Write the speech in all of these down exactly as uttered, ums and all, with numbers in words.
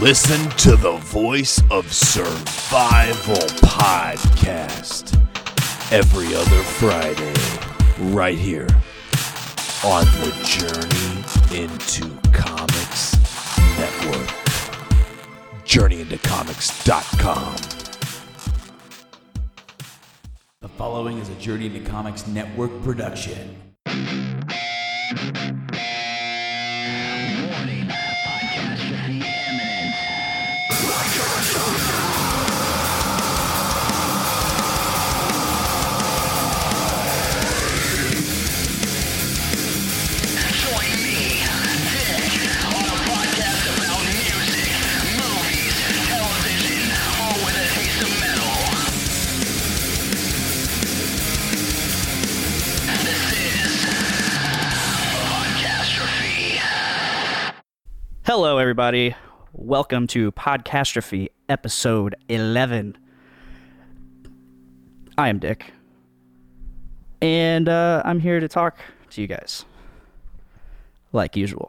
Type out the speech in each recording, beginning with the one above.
Listen to the Voice of Survival podcast every other Friday, right here on the Journey into Comics Network. journey into comics dot com. The following is a Journey into Comics Network production. Warning, podcastrophe imminent. Join me, Dick, on a podcast about music, movies, television, all with a taste of metal. This is Podcastrophe. Hello, everybody. Welcome to Podcastrophe, episode eleven. I am Dick, and uh, I'm here to talk to you guys, like usual.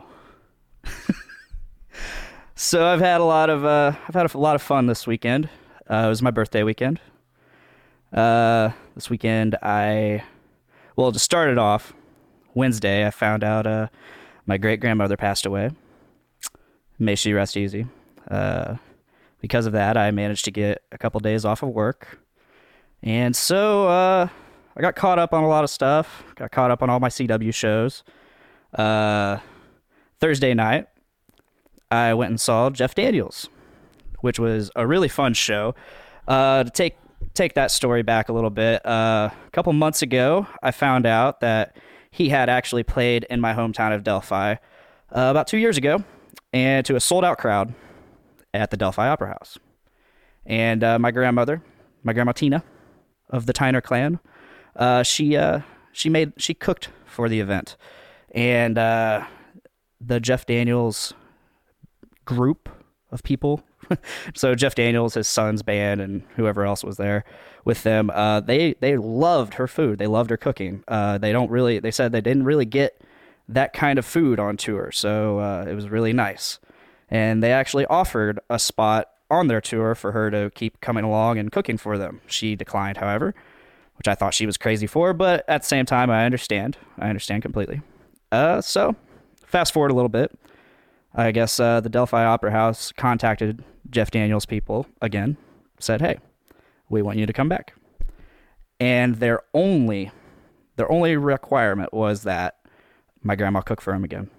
So I've had a lot of uh, I've had a lot of fun this weekend. Uh, it was my birthday weekend. Uh, this weekend, I well, to start it off, Wednesday, I found out uh, my great grandmother passed away. May she rest easy. Uh, because of that, I managed to get a couple days off of work. And so uh, I got caught up on a lot of stuff. Got caught up on all my C W shows. Uh, Thursday night, I went and saw Jeff Daniels, which was a really fun show. Uh, to take take that story back a little bit, uh, a couple months ago, I found out that he had actually played in my hometown of Delphi uh, about two years ago, and to a sold-out crowd at the Delphi Opera House. And uh, my grandmother, my grandma Tina, of the Tyner clan, uh, she uh, she made she cooked for the event, and uh, the Jeff Daniels group of people. So Jeff Daniels, his son's band, and whoever else was there with them, uh, they they loved her food. They loved her cooking. Uh, they don't really. They said they didn't really get that kind of food on tour, so uh, it was really nice. And they actually offered a spot on their tour for her to keep coming along and cooking for them. She declined, however, which I thought she was crazy for, but at the same time, I understand. I understand completely. Uh, so, fast forward a little bit. I guess uh, the Delphi Opera House contacted Jeff Daniels' people again, said, hey, we want you to come back. And their only, their only requirement was that my grandma cook for him again.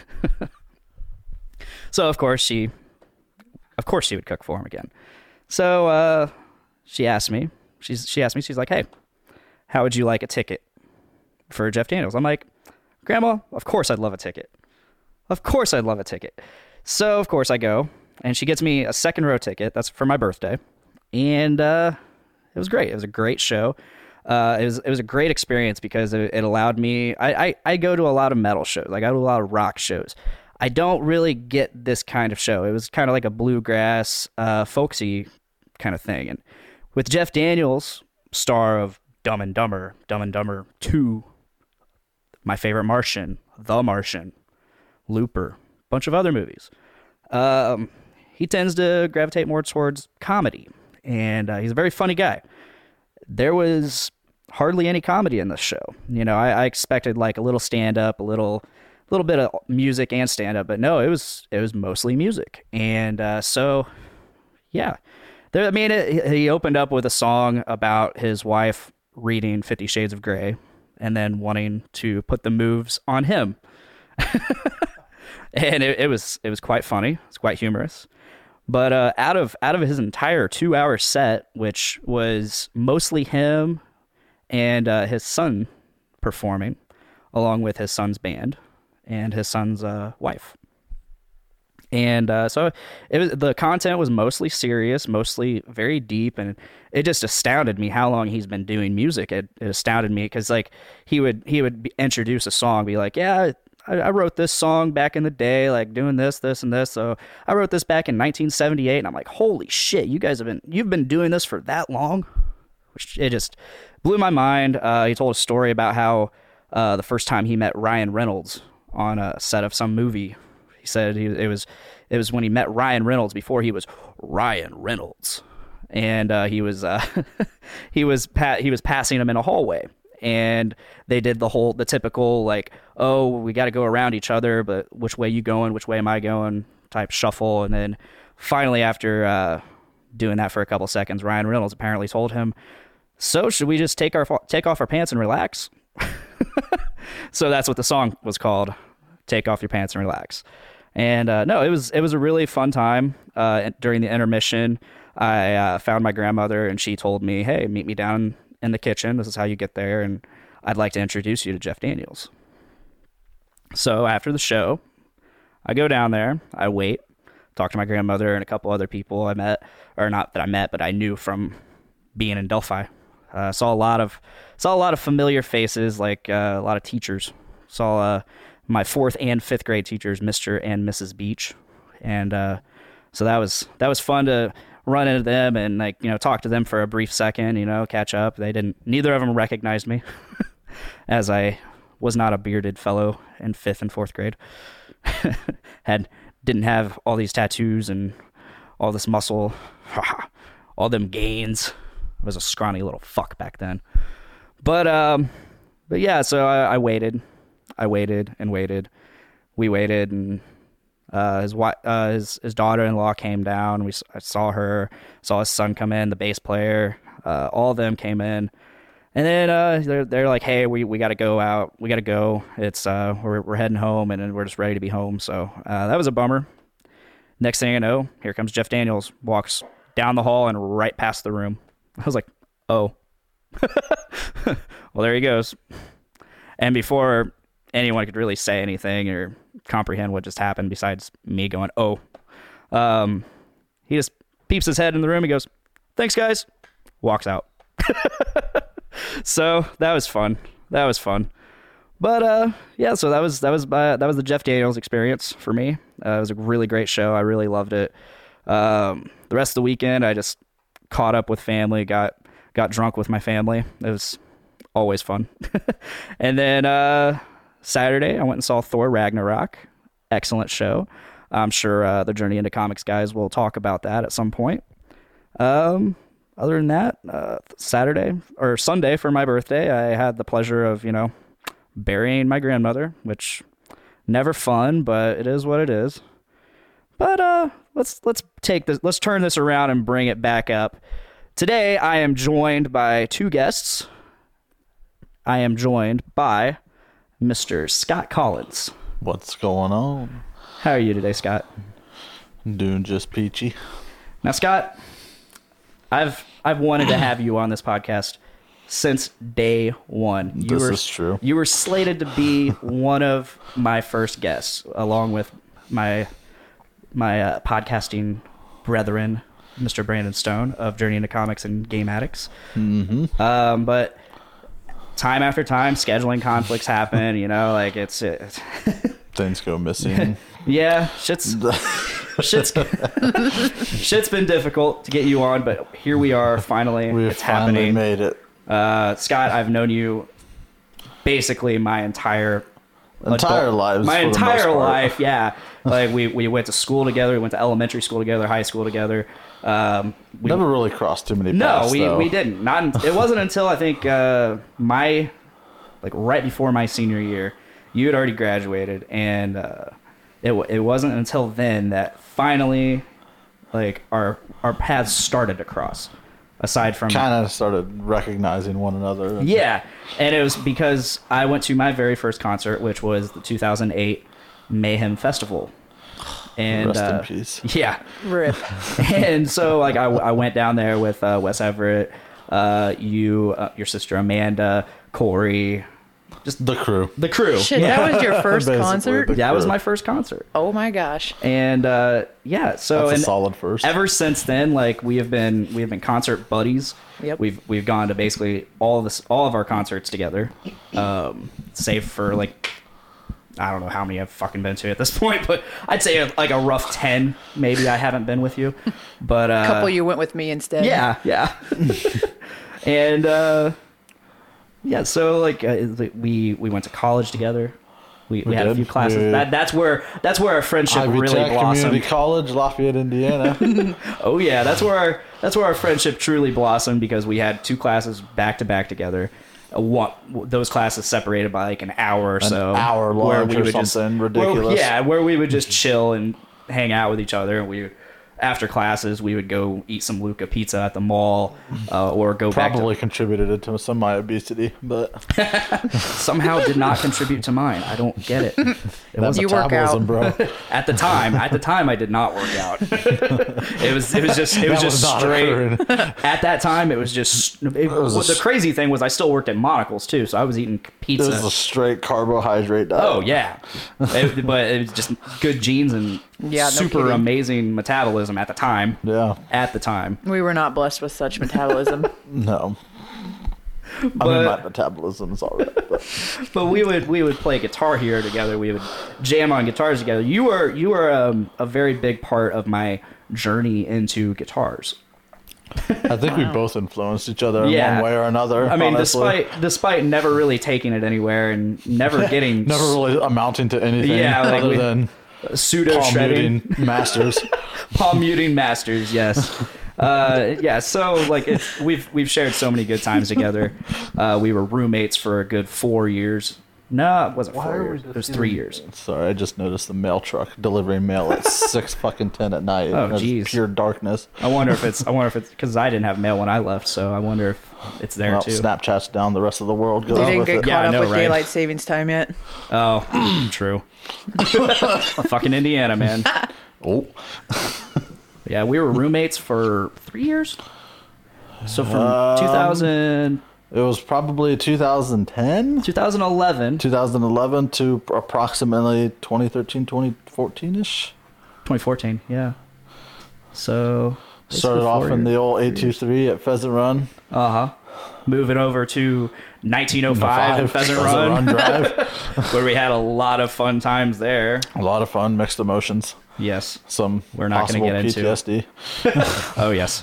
So of course she, of course she would cook for him again. So uh, she asked me, she's she asked me, she's like, hey, how would you like a ticket for Jeff Daniels? I'm like, Grandma, of course I'd love a ticket. Of course I'd love a ticket. So of course I go, and she gets me a second row ticket. That's for my birthday, and uh, it was great. It was a great show. Uh, it was it was a great experience because it, it allowed me. I, I, I go to a lot of metal shows. Like I go to a lot of rock shows. I don't really get this kind of show. It was kind of like a bluegrass, uh, folksy kind of thing. And with Jeff Daniels, star of Dumb and Dumber, Dumb and Dumber two, my favorite Martian, The Martian, Looper, bunch of other movies. Um, he tends to gravitate more towards comedy, and uh, he's a very funny guy. There was hardly any comedy in this show. You know, I, I expected like a little stand-up, a little, little bit of music and stand-up, but no, it was it was mostly music. And uh, so, yeah, there. I mean, it, he opened up with a song about his wife reading Fifty Shades of Grey and then wanting to put the moves on him, and it, it was it was quite funny. It's quite humorous. But uh, out of out of his entire two-hour set, which was mostly him and uh, his son performing, along with his son's band and his son's uh, wife, and uh, so it was, the content was mostly serious, mostly very deep, and it just astounded me how long he's been doing music. It, it astounded me because like he would he would be, introduce a song, be like, yeah. I, I wrote this song back in the day, like doing this, this, and this. So I wrote this back in nineteen seventy-eight, and I'm like, holy shit, you guys have been, you've been doing this for that long? Which it just blew my mind. Uh, he told a story about how uh, the first time he met Ryan Reynolds on a set of some movie, he said he, it was it was when he met Ryan Reynolds before he was Ryan Reynolds, and uh, he was uh, he was pa- he was passing him in a hallway, and they did the whole the typical like, oh, we got to go around each other, but which way you going, which way am I going type shuffle, and then finally after uh, doing that for a couple seconds, Ryan Reynolds apparently told him, so should we just take our take off our pants and relax? So that's what the song was called, Take Off Your Pants and Relax. And uh, no, it was it was a really fun time. Uh, during the intermission, I uh, found my grandmother, and she told me, hey, meet me down in the kitchen. This is how you get there, and I'd like to introduce you to Jeff Daniels. So after the show, I go down there, I wait, talk to my grandmother and a couple other people I met, or not that I met, but I knew from being in Delphi. Uh, saw a lot of saw a lot of familiar faces, like uh, a lot of teachers. Saw uh, my fourth and fifth grade teachers, Mister and Missus Beach, and uh, so that was that was fun to run into them and like you know talk to them for a brief second, you know, catch up. They didn't. Neither of them recognized me, as I was not a bearded fellow in fifth and fourth grade. Had didn't have all these tattoos and all this muscle, all them gains. I was a scrawny little fuck back then. But um, but yeah, so I, I waited, I waited and waited. We waited, and uh, his wife, uh, his his daughter-in-law came down. We I saw her, saw his son come in, the bass player. Uh, all of them came in, and then uh, they're they're like, hey, we, we got to go out. We got to go. It's uh, we're we're heading home, and we're just ready to be home. So uh, that was a bummer. Next thing I know, here comes Jeff Daniels, walks down the hall and right past the room. I was like, oh. Well, there he goes. And before anyone could really say anything or comprehend what just happened, besides me going, oh, um, he just peeps his head in the room. He goes, thanks, guys. Walks out. So that was fun. That was fun. But uh, yeah, so that was that was uh, that was the Jeff Daniels experience for me. Uh, it was a really great show. I really loved it. Um, the rest of the weekend, I just caught up with family, got got drunk with my family. It was always fun. And then uh, Saturday, I went and saw Thor Ragnarok. Excellent show. I'm sure uh, the Journey into Comics guys will talk about that at some point. Um, other than that, uh, Saturday or Sunday for my birthday, I had the pleasure of, you know, burying my grandmother, which never fun, but it is what it is. But uh, let's let's take this, let's turn this around and bring it back up. Today, I am joined by two guests. I am joined by Mister Scott Collins. What's going on? How are you today, Scott? Doing just peachy. Now, Scott, I've I've wanted to have you on this podcast since day one. You This were, is true. You were slated to be one of my first guests, along with my my uh, podcasting brethren, Mister Brandon Stone of Journey into Comics and Game Addicts. Mm-hmm. Um, but time after time, scheduling conflicts happen. You know, like it's, it's Things go missing. yeah, shit's shit's shit's been difficult to get you on, but here we are. Finally, We've it's finally happening. made it. Uh, Scott, I've known you basically my entire Entire adult- lives. my for the most entire part. life. Yeah, like we we went to school together. We went to elementary school together, high school together. Um, we, Never really crossed too many no, paths. we though. we didn't. Not un- it wasn't until I think uh, my like right before my senior year, you had already graduated, and uh, it w- it wasn't until then that finally like our our paths started to cross. Aside from kind of started recognizing one another. yeah, and it was because I went to my very first concert, which was the two thousand eight Mayhem Festival. And Rest in uh, peace. Yeah, Rip. and so like I, I went down there with uh, Wes Everett, uh, you, uh, your sister Amanda, Corey, just The crew. the crew. Shit, yeah. that was your first Basically, concert? the- That was my first concert, Oh my gosh. and uh, yeah, so That's a and solid first. ever since then, like we have been we have been concert buddies. Yep. We've we've gone to basically all of this all of our concerts together, um, save for like I don't know how many I've fucking been to at this point, but I'd say like a rough ten maybe I haven't been with you, but uh, A couple you went with me instead. yeah, yeah, and uh, yeah, so like uh, we we went to college together, We, we, We had a did? few classes. We- That, that's where that's where our friendship Ivy really Tech blossomed. Community College, Lafayette, Indiana. Oh yeah, that's where our that's where our friendship truly blossomed because we had two classes back to back together. Uh, One, those classes separated by like an hour or so. hour where lunch we or would just- something where- ridiculous. yeah, where we would just chill and hang out with each other. And we, after classes, we would go eat some Luca pizza at the mall, uh, or go Probably back contributed to some of my obesity, but to somehow did not contribute to mine. I don't get it. It that was You work metabolism, out. bro. at the time. At the time, I did not work out. It was it was just it was That just was not straight. occurring. At that time, it was just. It, was a well, the s- crazy thing was I still worked at Monocle's too, so I was eating This pizza. is a straight carbohydrate diet. Oh yeah, It- but it was just good genes and Yeah, no super kidding. amazing metabolism at the time. Yeah. At the time, We were not blessed with such metabolism. No. I mean, But- my metabolism is all right. But but we would we would play Guitar Hero together. We would jam on guitars together. You were you were um, a very big part of my journey into guitars. I think we both influenced each other in Yeah. one way or another. I mean, honestly. despite despite never really taking it anywhere and never getting Never really amounting to anything Yeah, like other we- than pseudo palm shredding. muting masters. Palm muting masters, yes. Uh, yeah, so like it's, we've we've shared so many good times together. Uh, we were roommates for a good four years. No, it wasn't four years. It was three years. Sorry, I just noticed the mail truck delivering mail at six fucking ten at night. Oh, It's jeez. pure darkness. I wonder if it's I wonder if it's because I didn't have mail when I left, so I wonder if it's there Well, too. Snapchat's down. The rest of the world They goes didn't with get it. caught Yeah, I up know, with right? daylight savings time yet. Oh, true. Fucking Indiana, man. Oh, Yeah, we were roommates for three years. So from Um, two thousand, it was probably two thousand ten, two thousand eleven, two thousand eleven to approximately twenty thirteen, twenty fourteen ish. twenty fourteen, yeah. So Started off in the old eight two three at Pheasant Run. Uh huh. Moving over to nineteen oh five and Pheasant Run, Drive. where we had a lot of fun times there. A lot of fun, mixed emotions. Yes. Some We're not gonna possible get into. P T S D, Oh yes.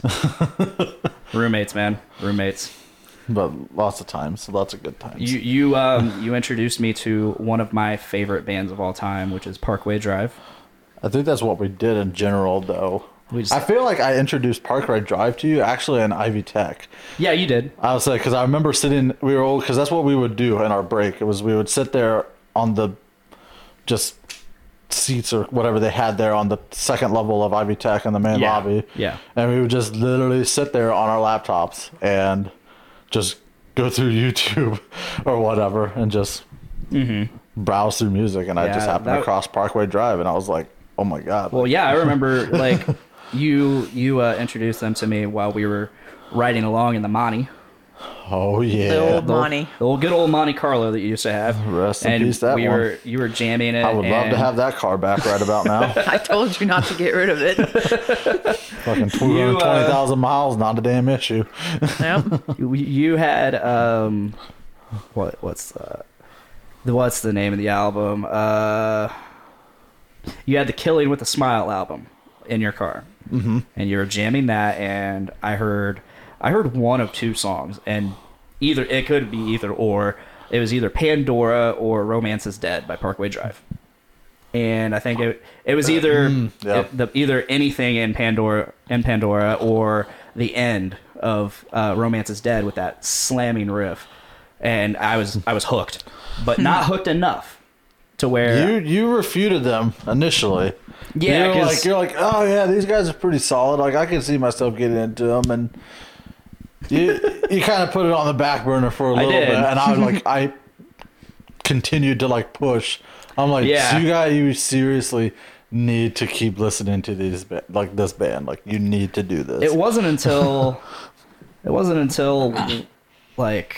Roommates, man. Roommates. but lots of times, lots of good times. You you um you introduced me to one of my favorite bands of all time, which is Parkway Drive. I think that's what we did in general, though. We just- I feel like I introduced Parkway Drive to you actually in Ivy Tech. Yeah, you did. I would say because I remember sitting. We were old because that's what we would do in our break. It was we would sit there on the just seats or whatever they had there on the second level of Ivy Tech in the main Yeah, lobby. yeah. And we would just literally sit there on our laptops and just go through YouTube or whatever and just browse through music. And I Yeah, just happened that- across Parkway Drive and I was like, oh my God. Well, yeah, I remember like you you uh, introduced them to me while we were riding along in the Monty. oh yeah. The old The old- Monty. The old good old Monte Carlo that you used to have. Rest in and peace, that we one. were you were jamming it. I would love to and- have that car back right about now. I told you not to get rid of it. Fucking two hundred twenty thousand miles, not a damn issue. Yep. You, you had um, what what's uh, the what's the name of the album? Uh, you had the Killing with a Smile album in your car, mm-hmm. and you were jamming that, and I heard I heard one of two songs, and either it could be either or. It was either Pandora or Romance is Dead by Parkway Drive. And I think it it was either yeah. it- the, either anything in Pandora in Pandora or the end of uh, Romance is Dead with that slamming riff, and I was I was hooked, but not hooked enough to where You you refuted them initially. Yeah, you're 'cause- like you're like, oh yeah, these guys are pretty solid. Like I can see myself getting into them, and you you kind of put it on the back burner for a I little did. bit, and I was like, I continued to like push. I'm like, Yeah. so you got you seriously need to keep listening to these ba- like this band. Like you need to do this. it wasn't until it wasn't until like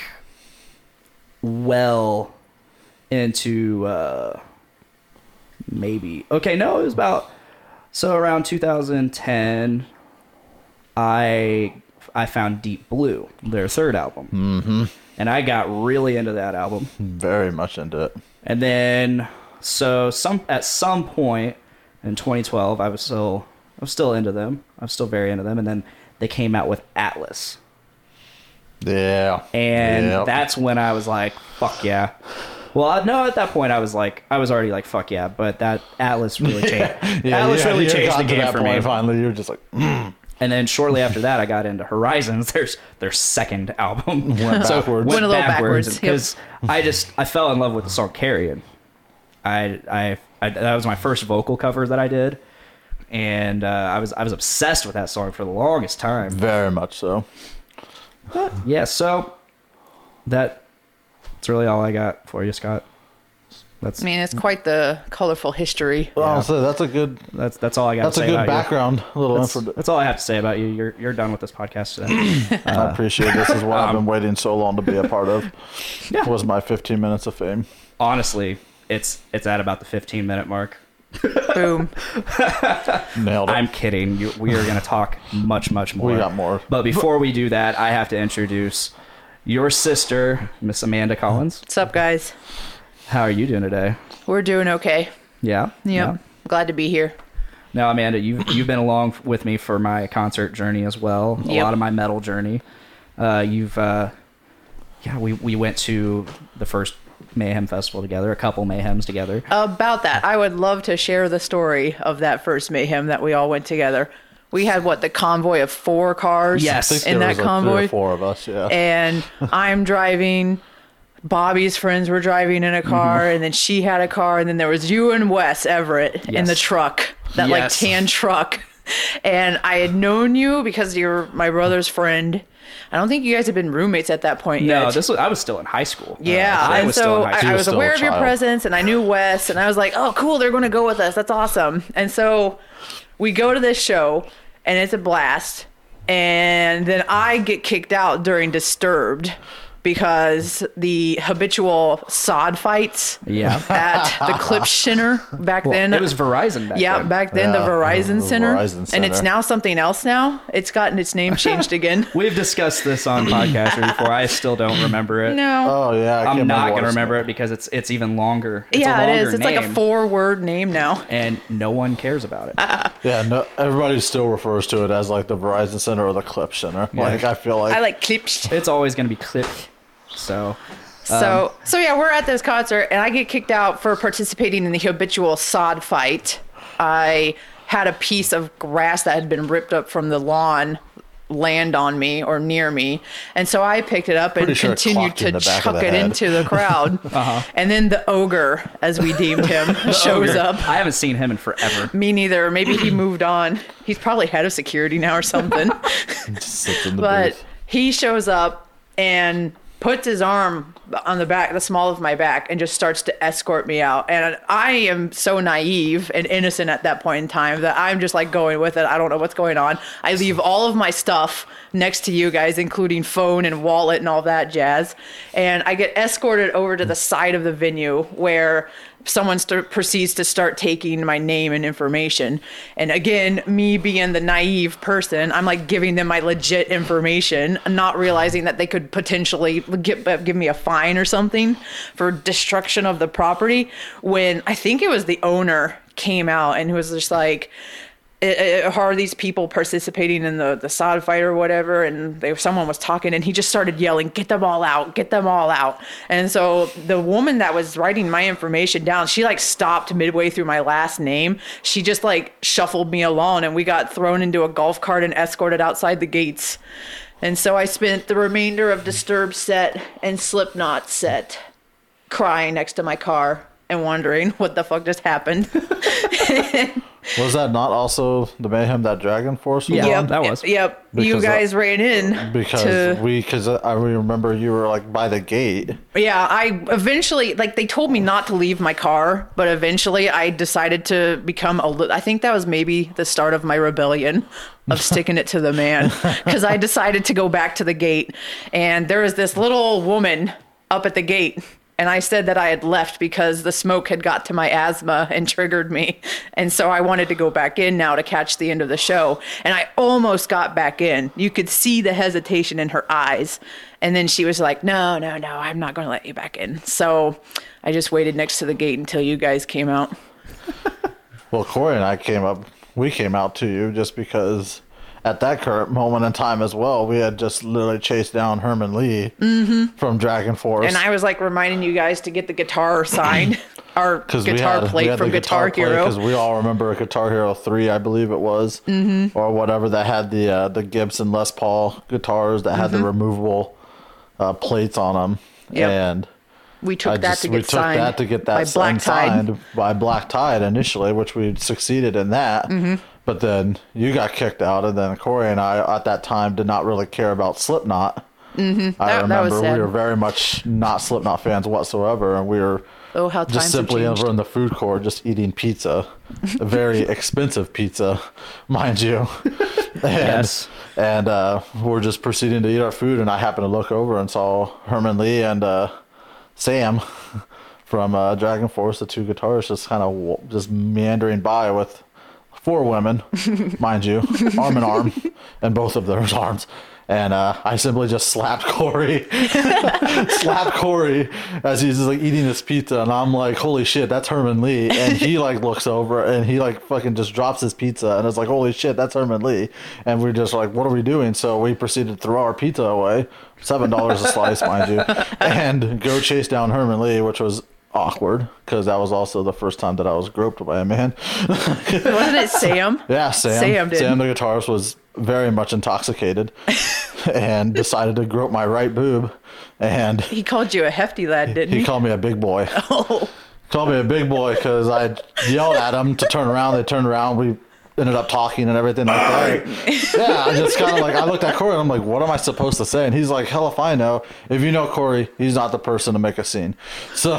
well into uh maybe okay no it was about so around two thousand ten i i found Deep Blue, their third album, mm-hmm. and I got really into that album. Very much into it. And then so some at some point in twenty twelve I was still I was still into them. I was still very into them, and then they came out with Atlas. Yeah. And Yep. that's when I was like, fuck yeah. Well, I- no, at that point I was like, I was already like, fuck yeah. But that Atlas really changed. Yeah, Atlas yeah, really you changed got the to game that for point, me. Finally, you're just like, And then shortly after that, I got into Horizons. There's their second album. Went So backwards. Went a little backwards, yep. because I just I fell in love with the song Carrion. I, I I that was my first vocal cover that I did, and uh, I was I was obsessed with that song for the longest time. very much so. Yeah, so that that's really all I got for you, Scott. That's I mean, it's quite the colorful history. Well, honestly, that's a good. that's that's all I got. That's to a say good about you. background. A little That's, info. that's all I have to say about you. You're you're done with this podcast today. I appreciate this. Is what I've been waiting so long to be a part of. Um, Yeah. Was my fifteen minutes of fame. Honestly, it's it's at about the fifteen minute mark. Boom. Nailed it. I'm kidding. You, we are going to talk much, much more. We got more. But before we do that, I have to introduce your sister, Miss Amanda Collins. What's up, guys? How are you doing today? We're doing okay. Yeah? Yep. Yeah. Glad to be here. Now, Amanda, you've, you've been along with me for my concert journey as well, a Yep. lot of my metal journey. Uh, you've, uh, yeah, we, we went to the first Mayhem Festival together, a couple Mayhems together. About that, I would love to share the story of that first Mayhem that we all went together. We had, what, the convoy of four cars Yes. I think in there that was like convoy? three or four of us. Yeah. And I'm driving. Bobby's friends were driving in a car, Mm-hmm. and then she had a car, and then there was you and Wes Everett in Yes. the truck, that like Yes. tan truck. And I had known you because you're my brother's friend. I don't think you guys had been roommates at that point No, yet. this was I was still in high school. Yeah, I and was still so in high I, school. I was was still aware a of your child. presence, and I knew Wes, and I was like, "Oh, cool, they're going to go with us. That's awesome." And so we go to this show, and it's a blast. And then I get kicked out during Disturbed because the habitual sod fights Yeah. at the Clip Center back Well, then. it was Verizon back yeah, then. back then the Yeah, Verizon the Center, Verizon and it's Center. now something else. Now it's gotten its name changed again. We've discussed this on podcast before. I still don't remember it. No, Oh yeah. I I'm can't not what going to it's remember called. it because it's it's even longer. It's yeah, a it longer is. It's like a name, four-word name now. and no one cares about it. Yeah. No. Everybody still refers to it as like the Verizon Center or the Clip Center. Like I feel like. I like clips. It's always going to be Clip. So So, so yeah, we're at this concert, and I get kicked out for participating in the habitual sod fight. I had a piece of grass that had been ripped up from the lawn land on me or near me, and so I picked it up and Pretty sure it continued clocked you in to the back of chuck the it head. into the crowd. uh-huh. And then the ogre, as we deemed him, shows Ogre. up. I haven't seen him in forever. Me neither. Maybe he moved on. He's probably head of security now or something. just sits in the But booth. he shows up and puts his arm on the back, the small of my back, and just starts to escort me out. And I am so naive and innocent at that point in time that I'm just like going with it. I don't know what's going on. I leave all of my stuff next to you guys, including phone and wallet and all that jazz. And I get escorted over to the side of the venue where someone st- proceeds to start taking my name and information. And again, me being the naive person, I'm like giving them my legit information, not realizing that they could potentially get, give me a fine or something for destruction of the property. When I think it was the owner came out and was just like, "I- I- how are these people participating in the, the sod fight or whatever?" And they, someone was talking, and he just started yelling, "Get them all out, get them all out." And so the woman that was writing my information down, she like stopped midway through my last name. She just like shuffled me along, and we got thrown into a golf cart and escorted outside the gates. And so I spent the remainder of Disturbed set and Slipknot set crying next to my car and wondering what the fuck just happened. Was that not also the Mayhem that Dragon Force was Yeah. on? that was. Yep. You Because, uh, guys ran in Because to, we, because I remember you were like by the gate. yeah, I eventually, like, they told me not to leave my car, but eventually I decided to become a li- I think that was maybe the start of my rebellion of sticking it to the man, because I decided to go back to the gate, and there was this little woman up at the gate. And I said that I had left because the smoke had got to my asthma and triggered me. And so I wanted to go back in now to catch the end of the show. And I almost got back in. You could see the hesitation in her eyes. And then she was like, no, no, no, I'm not going to let you back in. So I just waited next to the gate until you guys came out. Well, Corey and I came up. We came out to you just because at that current moment in time as well, we had just literally chased down Herman Lee mm-hmm. from Dragon Force. And I was like reminding you guys to get the guitar signed, our guitar had, plate from Guitar, guitar Hero. Because we all remember Guitar Hero three, I believe it was, mm-hmm. or whatever, that had the uh, the Gibson Les Paul guitars that had mm-hmm. the removable uh, plates on them. Yep. And we took I that just, to get we took signed that to get that by Black signed Tide. by Black Tide initially, which we succeeded in that. Mm-hmm. But then you got kicked out, and then Corey and I at that time did not really care about Slipknot. Mm-hmm. I that, remember that was sad. we were very much not Slipknot fans whatsoever, and we were oh, how just simply over in the food court just eating pizza, a very expensive pizza, mind you. And, Yes. And uh, we're just proceeding to eat our food, and I happened to look over and saw Herman Lee and uh, Sam from uh, Dragon Force, the two guitarists, just kind of just meandering by with four women, mind you, arm in arm, and both of their arms. And uh, I simply just slapped Corey, slapped Corey as he's like eating his pizza, and I'm like, "Holy shit, that's Herman Lee!" And he like looks over and he like fucking just drops his pizza, and it's like, "Holy shit, that's Herman Lee!" And we're just like, "What are we doing?" So we proceeded to throw our pizza away, seven dollars a slice, mind you, and go chase down Herman Lee, which was awkward because that was also the first time that I was groped by a man. Wasn't it Sam? Yeah, Sam. Sam did. Sam, the guitarist, was very much intoxicated and decided to grope my right boob. And He called you a hefty lad, didn't he? he called me a big boy. Oh, Called me a big boy because I yelled at him to turn around. They turned around. We ended up talking and everything like that. Yeah, I just kind of like, I looked at Corey and I'm like, what am I supposed to say? And he's like, hell if I know. If you know Corey, he's not the person to make a scene. So,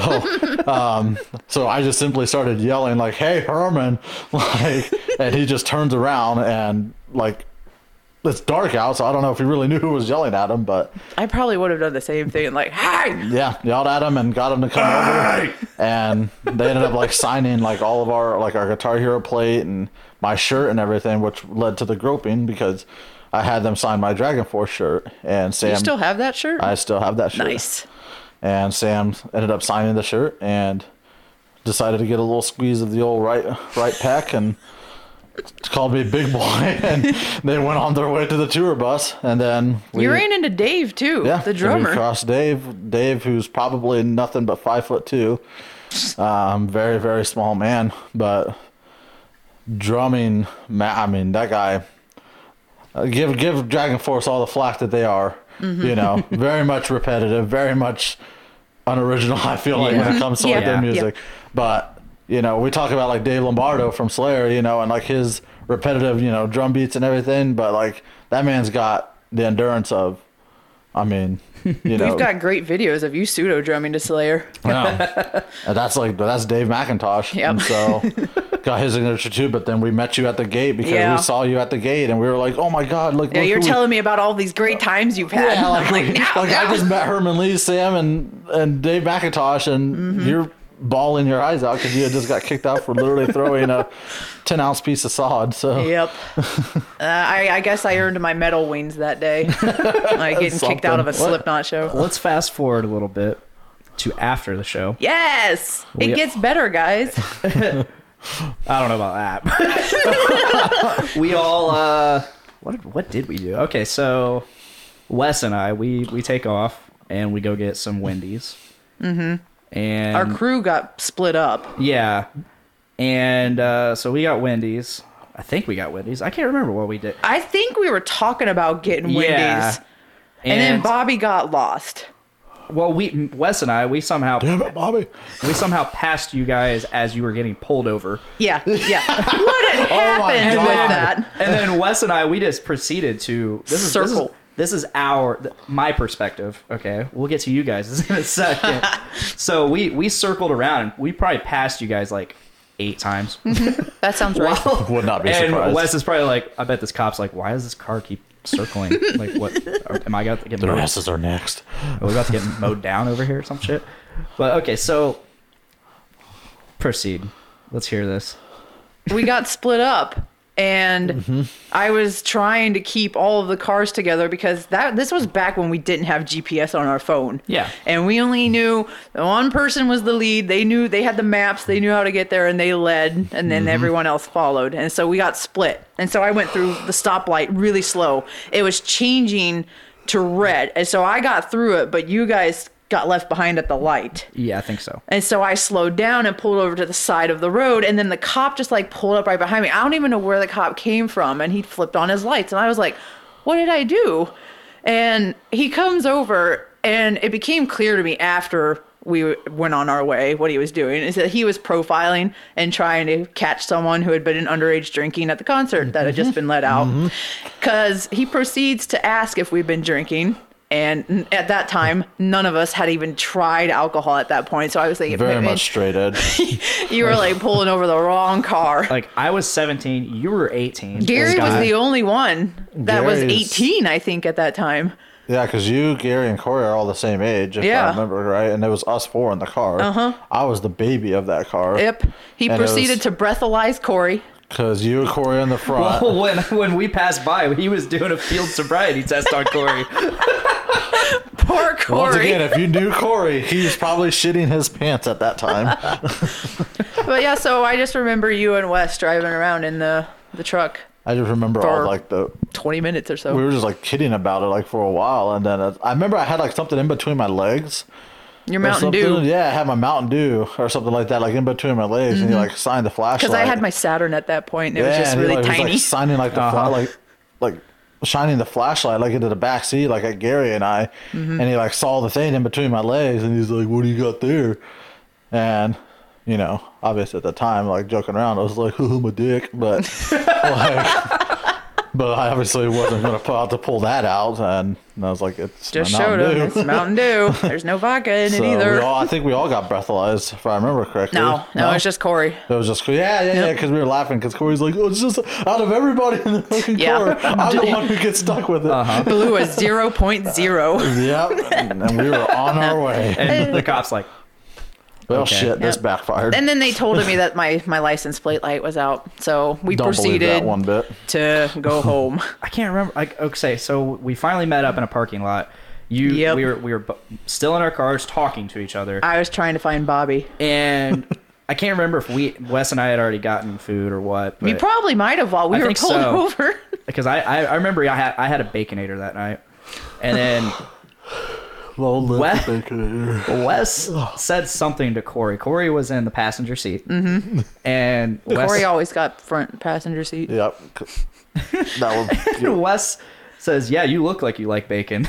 um, so I just simply started yelling like, hey, Herman, like, and he just turns around and like, it's dark out, so I don't know if he really knew who was yelling at him, but I probably would have done the same thing. Like, hey! yeah, yelled at him and got him to come over, and they ended up like signing like all of our like our Guitar Hero plate and my shirt and everything, which led to the groping because I had them sign my Dragon Force shirt, and Sam. You still have that shirt? I still have that shirt. Nice. And Sam ended up signing the shirt and decided to get a little squeeze of the old right right pec and called me big boy, and they went on their way to the tour bus, and then we, You ran into Dave too, yeah, the and drummer. we crossed Dave, Dave, who's probably nothing but five foot two, um, very very small man, but drumming, man, I mean that guy. Uh, give give Dragon Force all the flack that they are, Mm-hmm. you know, very much repetitive, very much unoriginal. I feel like when it comes to like Yeah. their Yeah. music, but. You know, we talk about like Dave Lombardo from Slayer, you know, and like his repetitive, you know, drum beats and everything, but like that man's got the endurance of, I mean, you know. We've got great videos of you pseudo drumming to Slayer. Yeah. And that's like, that's Dave McIntosh. Yep. And so got his signature too, but then we met you at the gate because Yeah. we saw you at the gate and we were like, oh my God, look. Yeah, look you're who we- telling me about all these great times you've had. Yeah, like, I'm like, like, no, like no. I just met Herman Lee, Sam, and, and Dave McIntosh, and Mm-hmm. you're bawling your eyes out because you had just got kicked out for literally throwing a ten ounce piece of sod. So Yep. uh, I, I guess I earned my medal wings that day. Like getting kicked out of a Something. Slipknot show. Let's fast forward a little bit to after the show. Yes! It We- gets better, guys. I don't know about that. We all uh what what did we do? Okay, so Wes and I we we take off and we go get some Wendy's. Mm-hmm. And Our crew got split up. yeah. And uh so we got Wendy's. I think we got Wendy's. I can't remember what we did. I think we were talking about getting Wendy's. Yeah. And, then Bobby got lost. Well, we Wes and I we somehow damn it, Bobby. we somehow passed you guys as you were getting pulled over. Yeah, yeah. What had happened with God. that? And then Wes and I, we just proceeded to this is this is, Circle. this is our th- my perspective. Okay, we'll get to you guys in a second. So we we circled around and we probably passed you guys like eight times. That sounds right. Would not be And surprised. Wes is probably like, I bet this cop's like, why does this car keep circling? Like, what? Am I about to get the mowed? rest are next. Are we about to get mowed down over here or some shit? But okay, so proceed. Let's hear this. We got split up. And Mm-hmm. I was trying to keep all of the cars together because that this was back when we didn't have G P S on our phone. Yeah. And we only knew the one person was the lead. They knew they had the maps. They knew how to get there, and they led, and then Mm-hmm. everyone else followed. And so we got split. And so I went through the stoplight really slow. It was changing to red, and so I got through it, but you guys got left behind at the light. Yeah, I think so. And so I slowed down and pulled over to the side of the road. And then the cop just like pulled up right behind me. I don't even know where the cop came from. And he flipped on his lights. And I was like, what did I do? And he comes over, and it became clear to me after we went on our way what he was doing is that he was profiling and trying to catch someone who had been in underage drinking at the concert that had just been let out. Because he proceeds to ask if we've been drinking. And at that time, none of us had even tried alcohol at that point. So I was thinking, Very "Man, much straight edge. you were like pulling over the wrong car." Like, I was seventeen, you were eighteen. Gary This was guy- the only one that was Gary's- eighteen, I think, at that time. Yeah, because you, Gary, and Corey are all the same age, if Yeah. I remember right. And it was us four in the car. Uh-huh. I was the baby of that car. Yep. He And it proceeded was- to breathalyze Corey. Because you and Corey in the front. Well, when when we passed by, he was doing a field sobriety test on Corey. Poor Corey. Once again, if you knew Corey, he was probably shitting his pants at that time. But yeah, so I just remember you and Wes driving around in the, the truck I just remember For- all like the twenty minutes or so. we were just like kidding about it like for a while, and then it, I remember I had like something in between my legs. Your or Mountain something. Dew. Yeah, I had my Mountain Dew or something like that, like in between my legs, and you like signed the flashlight. Because I had my Saturn at that point. And it was just and he, really like, was, tiny. like signing like the Uh-huh. fla- like like shining the flashlight like into the back seat, like at Gary and I, Mm-hmm. and he like saw the thing in between my legs, and he's like, "What do you got there?" And you know, obviously at the time, like joking around, I was like, "Oh, my dick," but like. But I obviously wasn't going to put out to pull that out, and I was like, "It's just my showed Mountain him. Dew." It's Mountain Dew. There's no vodka in So it either. we all, I think we all got breathalyzed, if I remember correctly. no, no, it's just Corey. It was just yeah, yeah, yeah. Because we were laughing because Corey's like, "Oh, it's just out of everybody in the fucking Yeah. car, I'm the one who gets stuck with it." Uh-huh. Blew a zero point zero. Yep, and we were on our way. And the cop's like, Well, Okay. shit, this Yep. backfired. And then they told me that my, my license plate light was out. So we Don't believe proceeded that one bit. to go home. I can't remember. Like, okay, so we finally met up in a parking lot. You, Yep. we were we were bu- still in our cars talking to each other, I was trying to find Bobby. and I can't remember if we Wes and I had already gotten food or what. We but- probably might have while we I were think pulled so. over. because I, I I remember I had I had a Baconator that night, and then Low lip Wes- baconator. Wes said something to Corey. Corey was in the passenger seat, mm-hmm. and Wes, Corey always got front passenger seat. Yep. That was. Wes says, "Yeah, you look like you like bacon."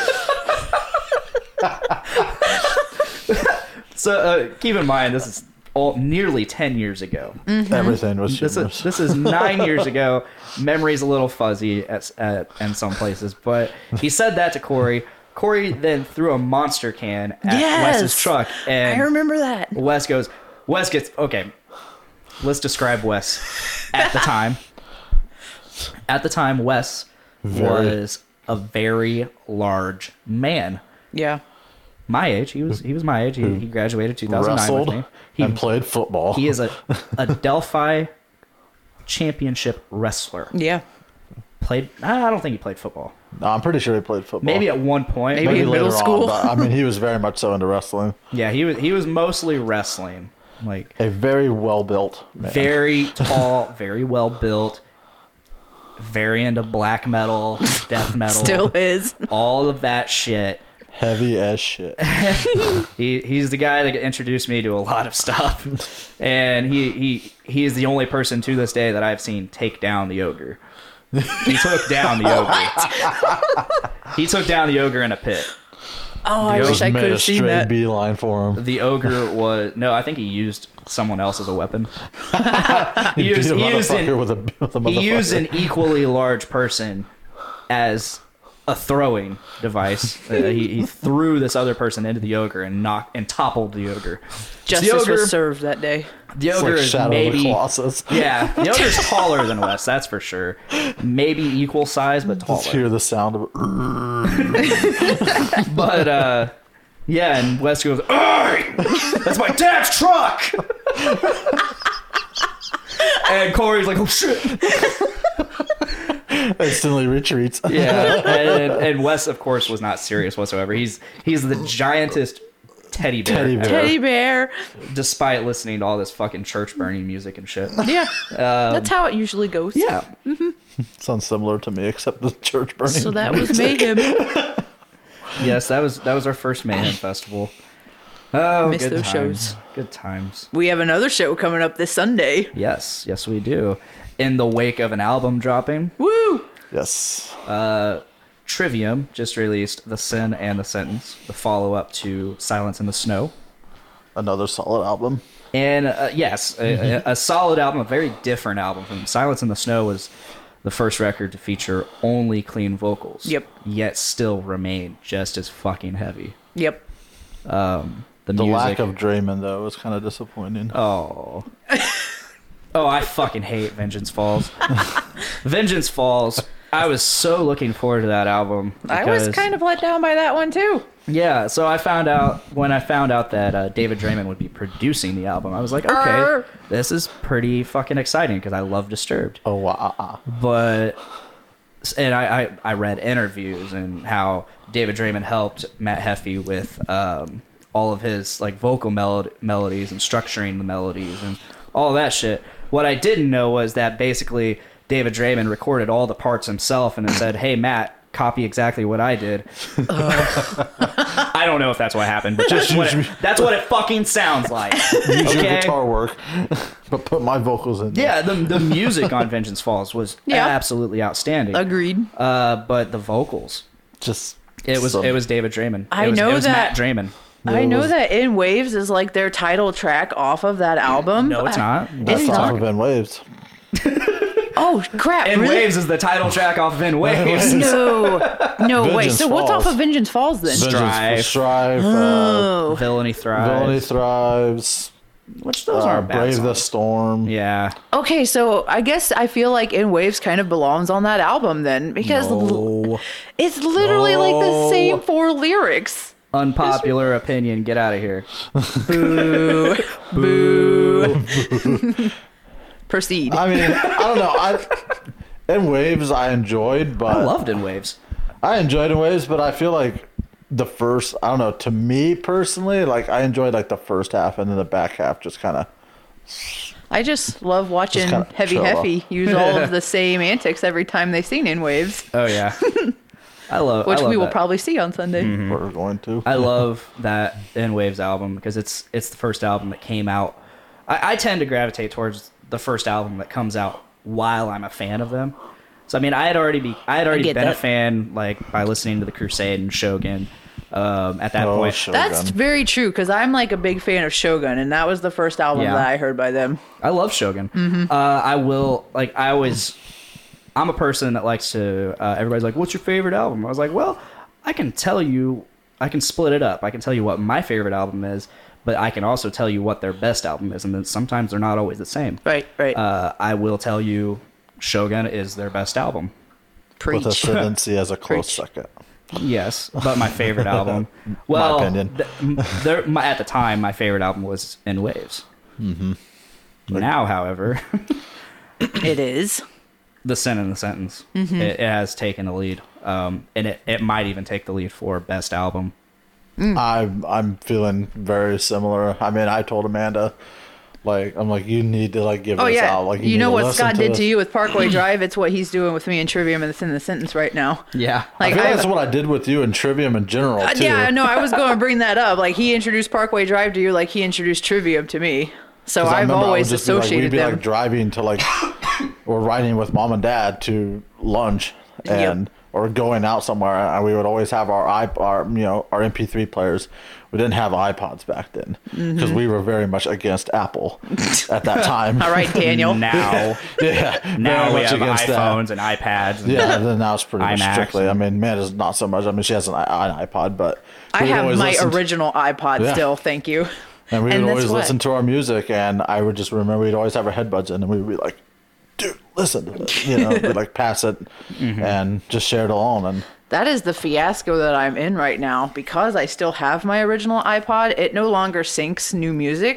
So uh, keep in mind, this is all nearly ten years ago. Everything was This humorous. is this is nine years ago. Memory's a little fuzzy at, at in some places, but he said that to Corey. Corey then threw a monster can at Yes! Wes's truck, and I remember that. Wes goes. Wes gets okay. Let's describe Wes at the time. At the time, Wes Very. was a very large man. Yeah. My age. He was. He was my age. He, he graduated two thousand nine with Wrestled me. He, and played football. he is a a Delphi championship wrestler. Yeah. Played. I don't think he played football. No, I'm pretty sure he played football. Maybe at one point. Maybe in middle later school. On, but, I mean, he was very much so into wrestling. Yeah, he was. He was mostly wrestling. Like A very well built man. very tall, very well built, very into black metal, death metal, Still is. all of that shit. heavy as shit. He he's the guy that introduced me to a lot of stuff, and he he he is the only person to this day that I've seen take down the ogre. He took down the ogre. He took down the ogre in a pit. Oh, I Yo, wish I Made could a have seen straight that. beeline for him. The ogre was no, I think he used someone else as a weapon. he He used, beat a he used motherfucker an, with a, with a he used motherfucker. an equally large person as a throwing device. Uh, he, he threw this other person into the ogre and knocked and toppled the ogre. Justice the ogre, was served that day. the It's ogre like is Shadow of the maybe Colossus. yeah, the ogre's taller than Wes, that's for sure. Maybe equal size, but Just taller. hear the sound of it. But uh, yeah, and Wes goes, "Hey, that's my dad's truck." And Corey's like, oh shit. Instantly retreats. Yeah, and, and Wes, of course, was not serious whatsoever. He's he's the giantest teddy bear, Teddy bear. Teddy bear. despite listening to all this fucking church burning music and shit. Yeah. That's how it usually goes. Yeah, Sounds similar to me, except the church burning. So that was mayhem. yes, that was that was our first Mayhem Festival. Oh, Miss good those times. shows. Good times. We have another show coming up this Sunday. Yes, yes, we do. In the wake of an album dropping, Woo! Yes. Trivium just released The Sin and the Sentence, the follow-up to Silence in the Snow. Another solid album. And uh, yes, a, a, a solid album, a very different album. From Silence in the Snow was the first record to feature only clean vocals. Yep. Yet still remain just as fucking heavy. Yep. The, The music. lack of Draymond, though, was kind of disappointing. Oh. Oh, I fucking hate Vengeance Falls. Vengeance Falls. I was so looking forward to that album. I was because- kind of let down by that one too. Yeah, so I found out when I found out that uh, David Draymond would be producing the album, I was like, okay, Arr. this is pretty fucking exciting because I love Disturbed. Oh, wow. But and I, I I read interviews and how David Draymond helped Matt Heffy with um, all of his like vocal melod- melodies and structuring the melodies and all that shit. What I didn't know was that basically David Draymond recorded all the parts himself and then said, "Hey Matt, copy exactly what I did." I don't know if that's what happened, but that's what it, that's what it fucking sounds like. Use your Okay. guitar work, but put my vocals in there. Yeah, the the music on Vengeance Falls was Yeah. absolutely outstanding. Agreed. Uh, but the vocals, Just it was some- it was David Draymond. I it was, know it was that- Matt Draymond. I know was- that In Waves is like their title track off of that album. No, but it's I- not. That's It's off not. of In Waves. Oh crap! In really? Waves is the title track off of In Waves. No, no. wait. Vengeance So what's off Falls. of Vengeance Falls then? Vengeance- Strive. Strive. Uh, Oh, Villainy Thrives. Villainy Thrives. Which those Uh, aren't bad Brave the songs. Storm. Yeah. okay. So I guess I feel like In Waves kind of belongs on that album then because l- No. it's literally like the No. same four lyrics. Unpopular opinion. Get out of here. Boo, boo. Proceed. I mean, I don't know. I In Waves I enjoyed, but I loved In Waves. I enjoyed In Waves, but I feel like the first, I don't know, to me personally, like I enjoyed like the first half and then the back half just kind of. I just love watching kinda Heavy chill. Heffy use all of the same antics every time they sing In Waves, Oh yeah. I love. which I love we will that. probably see on Sunday. We're going to. I love that In Waves album because it's it's the first album that came out. I, I tend to gravitate towards the first album that comes out while I'm a fan of them. So I mean, I had already be I had already get been a that. fan like by listening to the Crusade and Shogun. Um, at that Oh, point, Shogun. That's very true because I'm like a big fan of Shogun, and that was the first album Yeah. that I heard by them. I love Shogun. Mm-hmm. Uh, I will like I always. I'm a person that likes to. Uh, everybody's like, "What's your favorite album?" I was like, "Well, I can tell you. I can split it up. I can tell you what my favorite album is, but I can also tell you what their best album is, and then sometimes they're not always the same." Right, right. Uh, I will tell you, Shogun is their best album. Preach. With Ascendancy as a close Preach. second. Yes, but my favorite album. Well, opinion. th- m- there, my, at the time, my favorite album was In Waves. Mm-hmm. Now, however, It is. The Sin and the Sentence Mm-hmm. it, it has taken the lead, um, and it, it might even take the lead for best album. I'm I'm feeling very similar. I mean, I told Amanda, like, I'm like, you need to like give Oh this yeah. out. Like, you need know to what listen Scott did this. to you with Parkway Drive? It's what he's doing with me and Trivium and it's in the sentence right now. Yeah, I Like feel like I, that's what I did with you and Trivium in general Uh, too. yeah, no, I was going to bring that up. Like he introduced Parkway Drive to you, like he introduced Trivium to me. So 'Cause I I've remember I would always just be like- associated We'd be them. like driving to like, or riding with mom and dad to lunch, and or going out somewhere, and we would always have our iP- our you know our M P three players. We didn't have iPods back then because we were very much against Apple at that time. All right, Daniel. now yeah, now very we much have against that. iPhones and iPads. And Yeah, then now it's pretty much iMacs strictly. I and- mean, man, is not so much. I mean, she has an, i- an iPod, but I we would have always my listen to- original iPod Yeah. still. Thank you. and we and would that's always what- listen to our music, and I would just remember we'd always have our headbuds in, and we'd be like, "Dude, listen to this," you know, we'd like pass it Mm-hmm. and just share it along, and That is the fiasco that I'm in right now because I still have my original iPod. It no longer syncs new music,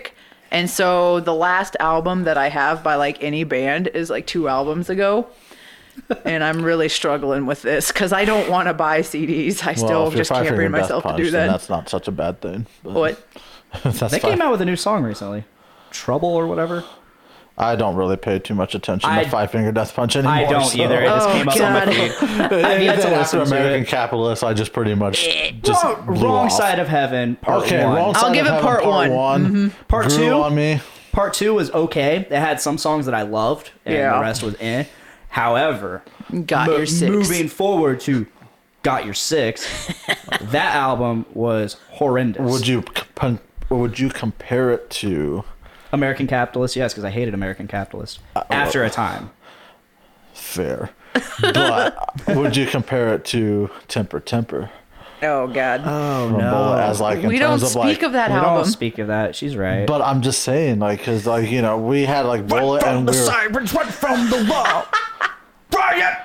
And so the last album that I have by like any band is like two albums ago. And I'm really struggling with this because I don't want to buy C Ds. I Well, still if you're just can't Five bring Finger Death myself to Punch, do then that. that's not such a bad thing. But What? that's They fine. came out with a new song recently, Trouble or whatever. I don't really pay too much attention I- to Five Finger Death Punch anymore. I don't so. either. It just Oh, came up on my God. feed. I've yet to Anything after listen to American it. Capitalist, I just pretty much just Wrong, blew wrong off. Side of Heaven, part Okay, one. wrong side give of it heaven, part one. one. Part Grew two? on me. Part two was okay. It had some songs that I loved, and Yeah. the rest was eh. However, Got mo- Your Six. moving forward to Got Your Six, that album was horrendous. Would you comp- would you compare it to? American Capitalist, yes, because I hated American Capitalist after a time. Fair, but would you compare it to Temper Temper? Oh, God. Oh From Bullet as like in we don't terms of speak like, of that We album. don't speak of that. She's right. But I'm just saying, like, cause like you know we had like Bullet and we were. sirens, run from the wall. Riot!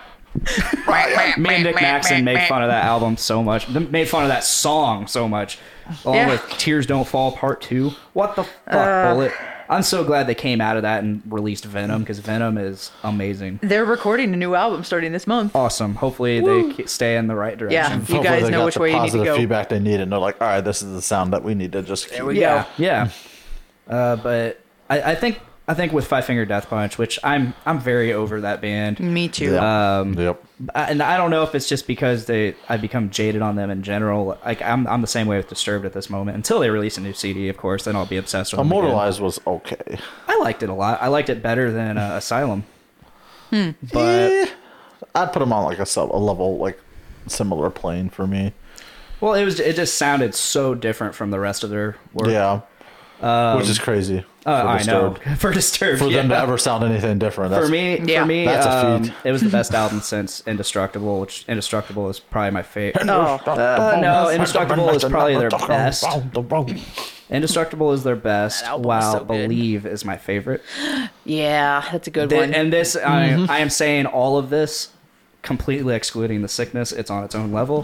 Me and Nick Maxon made fun of that album so much. Made fun of that song so much. Along Yeah. with Tears Don't Fall Part two. What the fuck, Bullet? I'm so glad they came out of that and released Venom, because Venom is amazing. They're recording a new album starting this month. Awesome. Hopefully they ke- stay in the right direction. Yeah. You Hopefully guys they know got which the way you need to positive go. feedback they need, and they're like, all right, this is the sound that we need to just. Keep. we go. Yeah, yeah. Uh, but I, I think I think with Five Finger Death Punch, which I'm I'm very over that band. Me too. Yeah. Um, Yep. and I don't know if it's just because they I become jaded on them in general. Like I'm I'm the same way with Disturbed at this moment. Until they release a new C D, of course, then I'll be obsessed with them again. Immortalized was okay. I liked it a lot. I liked it better than uh, Asylum. Hmm. But Eh, I'd put them on like a sub, a level like similar plane for me. well, it was it just sounded so different from the rest of their work. Yeah. Which is crazy. Uh, for I know Disturbed. for Disturbed. For yeah. them to ever sound anything different. That's, For me, Yeah. for me, That's a um, feat. it was the best album since Indestructible, which Indestructible is probably my favorite. Oh, Uh, no, Indestructible is probably their best. Indestructible is their best, album was while so good. Believe is my favorite. yeah, that's a good Th- one. and this, Mm-hmm. I, I am saying all of this, completely excluding the sickness. It's on its own level.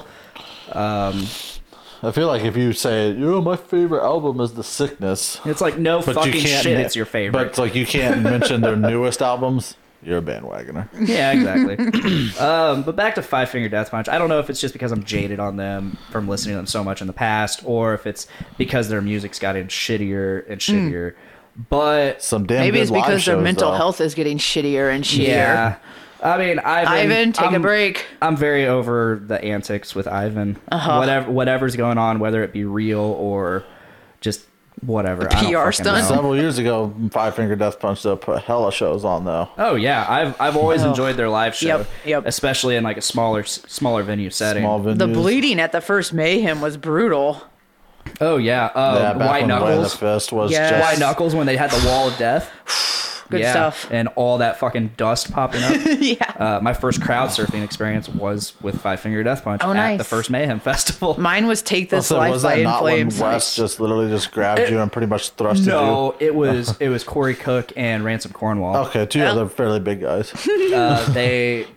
I feel like if you say, you know, my favorite album is The Sickness, It's like no but fucking you can't shit. ma- It's your But favorite. it's like you can't mention their newest albums, you're a bandwagoner. Yeah, exactly. um, but back to Five Finger Death Punch. I don't know if it's just because I'm jaded on them from listening to them so much in the past, or if it's because their music's gotten shittier and shittier. But Some damn Maybe good it's because live their shows, mental though. health is getting shittier and shittier. yeah, I mean, Ivan, Ivan, take a I'm- break. I'm very over the antics with Ivan. Uh-huh. Whatever, whatever's going on, whether it be real or just whatever. I don't P R fucking stunt. know. Several years ago, Five Finger Death Punch uh, put hella shows on though. Oh yeah, I've I've always Oh. enjoyed their live show. Yep, yep. Especially in like a smaller smaller venue setting. Small venues. The bleeding at the first Mayhem was brutal. Oh yeah, uh, Yeah, back White when Way of the Knuckles. Fist was Yes. just White Knuckles when they had the Wall of Death. Good Yeah, stuff. and all that fucking dust popping up. Yeah. Uh, my first crowd surfing experience was with Five Finger Death Punch Oh, at nice. the first Mayhem festival. Mine was Take This Also, Life was by that In not when Flames. Wes just literally just grabbed you and pretty much thrusted No, it was it was Corey Cook and Ransom Cornwall. you? Okay, two other fairly big guys. Uh, they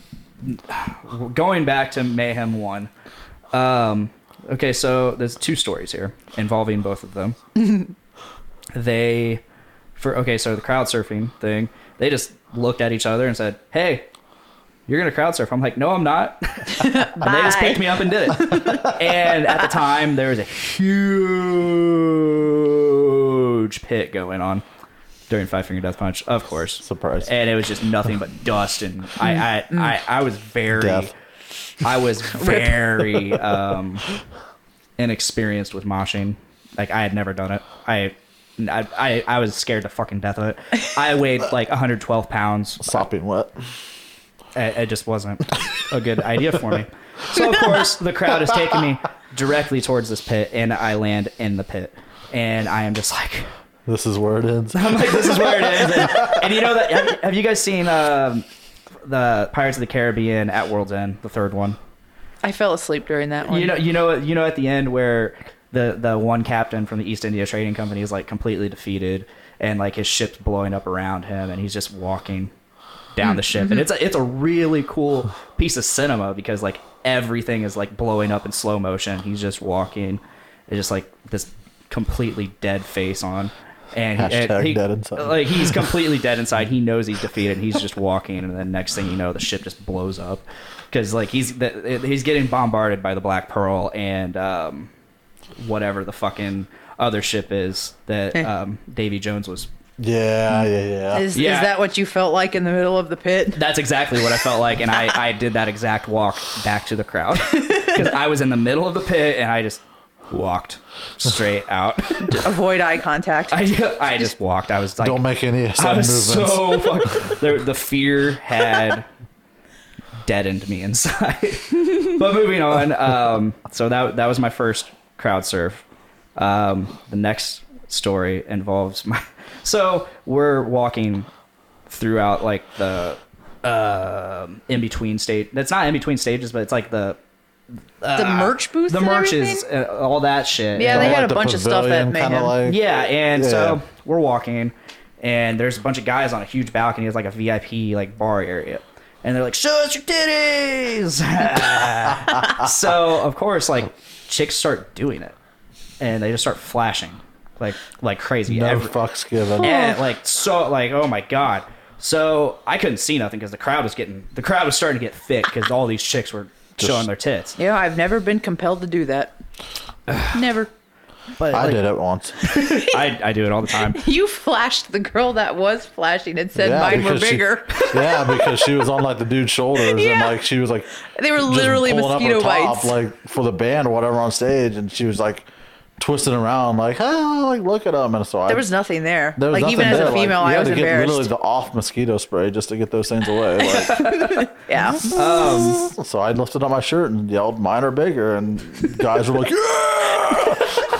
going back to Mayhem one. Um, okay, so there's two stories here involving both of them. They, for okay, so the crowd surfing thing, they just looked at each other and said, "Hey, you're gonna crowd surf." I'm like, "No, I'm not." And they just picked me up and did it. And at the time, there was a huge pit going on during Five Finger Death Punch, of course. Surprise. And it was just nothing but dust, and I, I, I, I was very, Death. I was very um, inexperienced with moshing. Like I had never done it. I, I, I, I was scared to fucking death of it. I weighed like one hundred twelve pounds. Sopping wet. It, it just wasn't a good idea for me. So of course the crowd is taking me directly towards this pit, and I land in the pit, and I am just like, This is where it ends. I'm like, this is where it is. And, and you know that? Have, have you guys seen um, the Pirates of the Caribbean at World's End, the third one? I fell asleep during that one. You know, you know, you know, at the end where the the one captain from the East India Trading Company is like completely defeated, and like his ship's blowing up around him, and he's just walking down the ship, and it's a, it's a really cool piece of cinema because like everything is like blowing up in slow motion. He's just walking, it's just like this completely dead face on. And, he- Hashtag and he, dead inside. like he's completely dead inside. He knows he's defeated. He's just walking, and then next thing you know, the ship just blows up because like he's the, he's getting bombarded by the Black Pearl and um, whatever the fucking other ship is that um, Davy Jones was. Yeah, yeah, yeah. Is, Yeah. is that what you felt like in the middle of the pit? That's exactly what I felt like, and I, I did that exact walk back to the crowd because I was in the middle of the pit and I just walked straight out. Avoid eye contact. I, I just walked. I was like, Don't make any I sudden was movements. so fuck, the, the fear had deadened me inside. But moving on, um, so that that was my first crowd surf. Um, the next story involves my. So we're walking throughout like the uh, in between stage. That's not in between stages, but it's like the the merch booth. the and merch everything? is uh, all that shit. Yeah, they Like had a the bunch of stuff at pavilion, kinda Mayhem. like- Yeah, and Yeah. so we're walking, and there's a bunch of guys on a huge balcony. It's like a V I P like bar area, and they're like, "Show us your titties!" So of course, like chicks start doing it, and they just start flashing like like crazy. No Every- fucks given. and like so like oh my god. So I couldn't see nothing because the crowd was getting the crowd was starting to get thick because all these chicks were showing their tits. Yeah, I've never been compelled to do that. Never. But I like, did it once. I, I do it all the time. You flashed the girl that was flashing and said mine were because she- bigger. yeah, because she was on like the dude's shoulders and Yeah. like she was like They were just literally pulling up her mosquito top, bites. like for the band or whatever on stage, and she was like twisting around like, ah, like look at them, and so I There was nothing there. there was like even nothing as there. a female, like, you I had was to get embarrassed. literally the off mosquito spray just to get those things away. Like, Yeah. so I lifted up my shirt and yelled, "Mine are bigger," and guys were like, "Yeah!"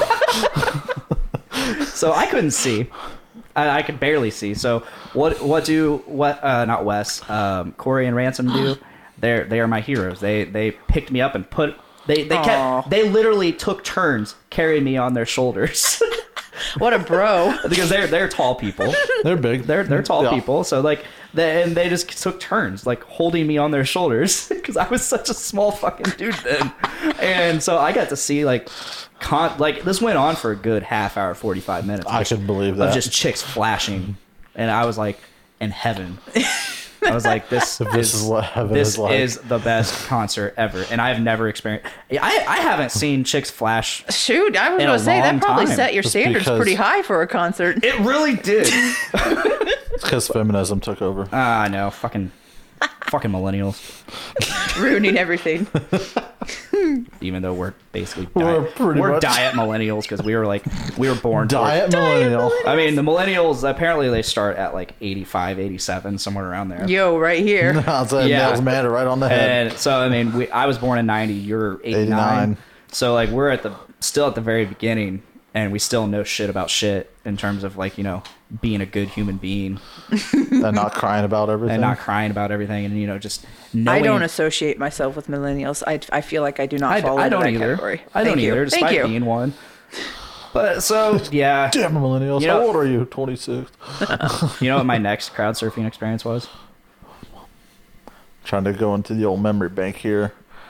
So I couldn't see. I, I could barely see. So what? What do what? Uh, not Wes. Um, Corey and Ransom do. They're they are my heroes. They they picked me up and put. They they Aw. kept. They literally took turns carrying me on their shoulders What a bro. because they're they're tall people. They're big. They're they're tall Yeah. people. So like they and they just took turns like holding me on their shoulders because I was such a small fucking dude then. And so I got to see like. Con- like this went on for a good half hour, forty-five minutes. I of could believe of that. just chicks flashing, and I was like in heaven. I was like, this, This is what heaven this is like. is the best concert ever, and I've never experienced. I I haven't seen chicks flash. Shoot, I was In going a to say that long probably time. set your Just standards because- pretty high for a concert. It really did. It's because feminism took over. Ah, no, fucking, fucking millennials. Ruining everything. Even though we're basically We're diet, pretty we're much- diet millennials because we were like we were born toward- Diet millennial. I mean, the millennials apparently they start at like eighty-five, eighty-seven, somewhere around there. Yo, right here. I'll say Yeah. nails matter right on the head. And so I mean, we, I was born in ninety. You're eighty-nine. eighty-nine. So like we're at the still at the very beginning, and we still know shit about shit in terms of like you know being a good human being And not crying about everything. and not crying about everything, and you know just I knowing. don't associate myself with millennials. I, I feel like I do not I, fall I into don't that either. category. I don't Thank you. either, despite Thank you. being one. But so yeah, Damn millennials. You know- How old are you? twenty-six. you know what my next crowd surfing experience was? Trying to go into the old memory bank here.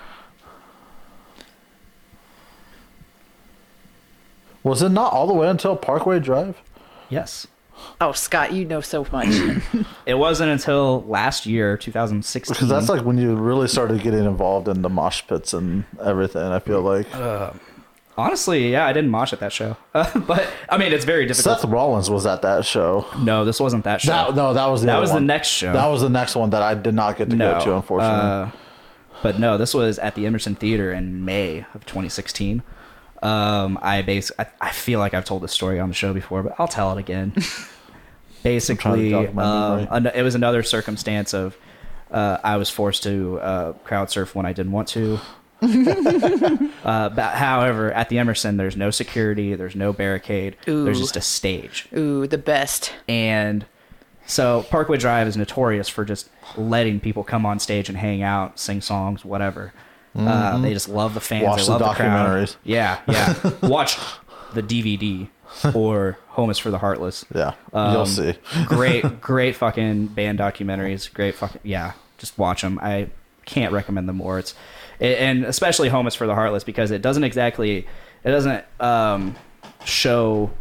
Was it not all the way until Parkway Drive? Yes. Oh, Scott, you know so much. It wasn't until last year, two thousand sixteen. Because that's like when you really started getting involved in the mosh pits and everything. I feel like Honestly, yeah, I didn't mosh at that show. Uh, but I mean, it's very difficult. Seth Rollins was at that show. No, this wasn't that show. That, no, that was the That other was the one. next show. That was the next one that I did not get to no, go to, unfortunately. Uh, but no, this was at the Emerson Theater in May of twenty sixteen. Um, I base I, I feel like I've told this story on the show before, but I'll tell it again. Basically, jog my um, memory. an- it was another circumstance of uh, I was forced to uh, crowd surf when I didn't want to. uh, but however, at the Emerson, there's no security, there's no barricade, there's Ooh. just a stage. Ooh, the best. And so Parkway Drive is notorious for just letting people come on stage and hang out, sing songs, whatever. Uh, they just love the fans. Watch they the love the crowd. documentaries. Yeah, yeah. Watch the D V D or Home is for the Heartless. yeah, Um, you'll see. great, great fucking band documentaries. Great fucking yeah. Just watch them. I can't recommend them more. It's and especially Home is for the Heartless because it doesn't exactly it doesn't um, show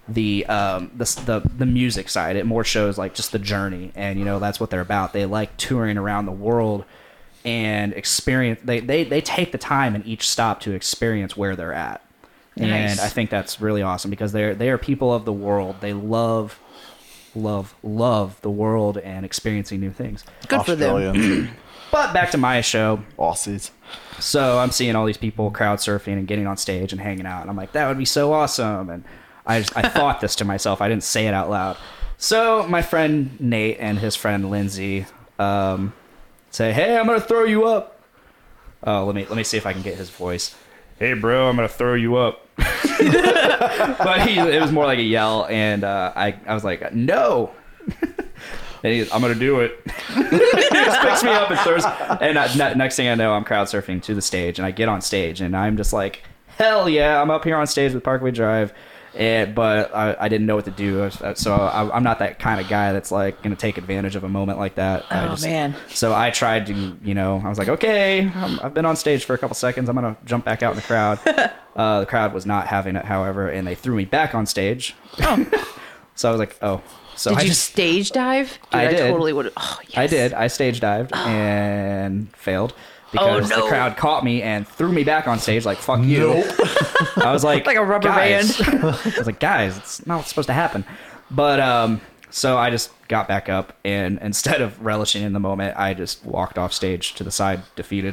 the um the, the the music side. It more shows like just the journey, and you know that's what they're about. They like touring around the world and experience. They they they take the time in each stop to experience where they're at, Nice. and I think that's really awesome because they're they are people of the world. They love love love the world and experiencing new things. Good for them. Australians, But back to my show. Aussies. So I'm seeing all these people crowd surfing and getting on stage and hanging out, and I'm like, that would be so awesome. And I just, I thought this to myself. I didn't say it out loud. So my friend Nate and his friend Lindsay um, say, "Hey, I'm gonna throw you up." Oh, let me let me see if I can get his voice. "Hey, bro, I'm gonna throw you up." But he, it was more like a yell, and uh, I I was like, "No." And he, I'm gonna do it. He just picks me up and throws. And uh, ne- next thing I know, I'm crowd surfing to the stage, and I get on stage, and I'm just like, hell yeah, I'm up here on stage with Parkway Drive. And, but I, I didn't know what to do, so I, I'm not that kind of guy that's like gonna take advantage of a moment like that. I Oh, just, man. So I tried to, you know, I was like, okay, I'm, I've been on stage for a couple seconds. I'm gonna jump back out in the crowd. uh, the crowd was not having it, however, and they threw me back on stage. Oh. So I was like, oh. So Did I you just stage dive? Dude, I did. totally would have. Oh, yes. I did. I stage dived and failed because Oh, no. the crowd caught me and threw me back on stage like, fuck you. I was like, Like a rubber guys. band. I was like, guys, it's not what's supposed to happen. But um, so I just got back up, and instead of relishing in the moment, I just walked off stage to the side, defeated.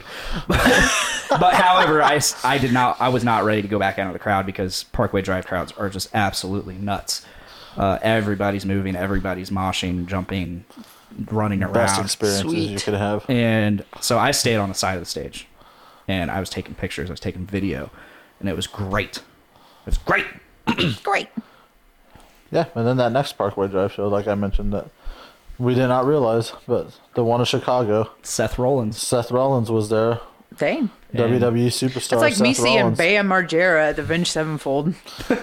But however, I, I did not. I was not ready to go back out of the crowd because Parkway Drive crowds are just absolutely nuts. Uh, everybody's moving, everybody's moshing, jumping, running around. Best experiences Sweet. you could have. And so I stayed on the side of the stage, and I was taking pictures, I was taking video, and it was great. It was great. Great. Yeah, and then that next Parkway Drive show, like I mentioned, that we did not realize, but the one in Chicago, Seth Rollins. Seth Rollins was there. Dang. W W E superstar. It's like Seth me seeing Rollins. Bam Margera at the Avenged Sevenfold.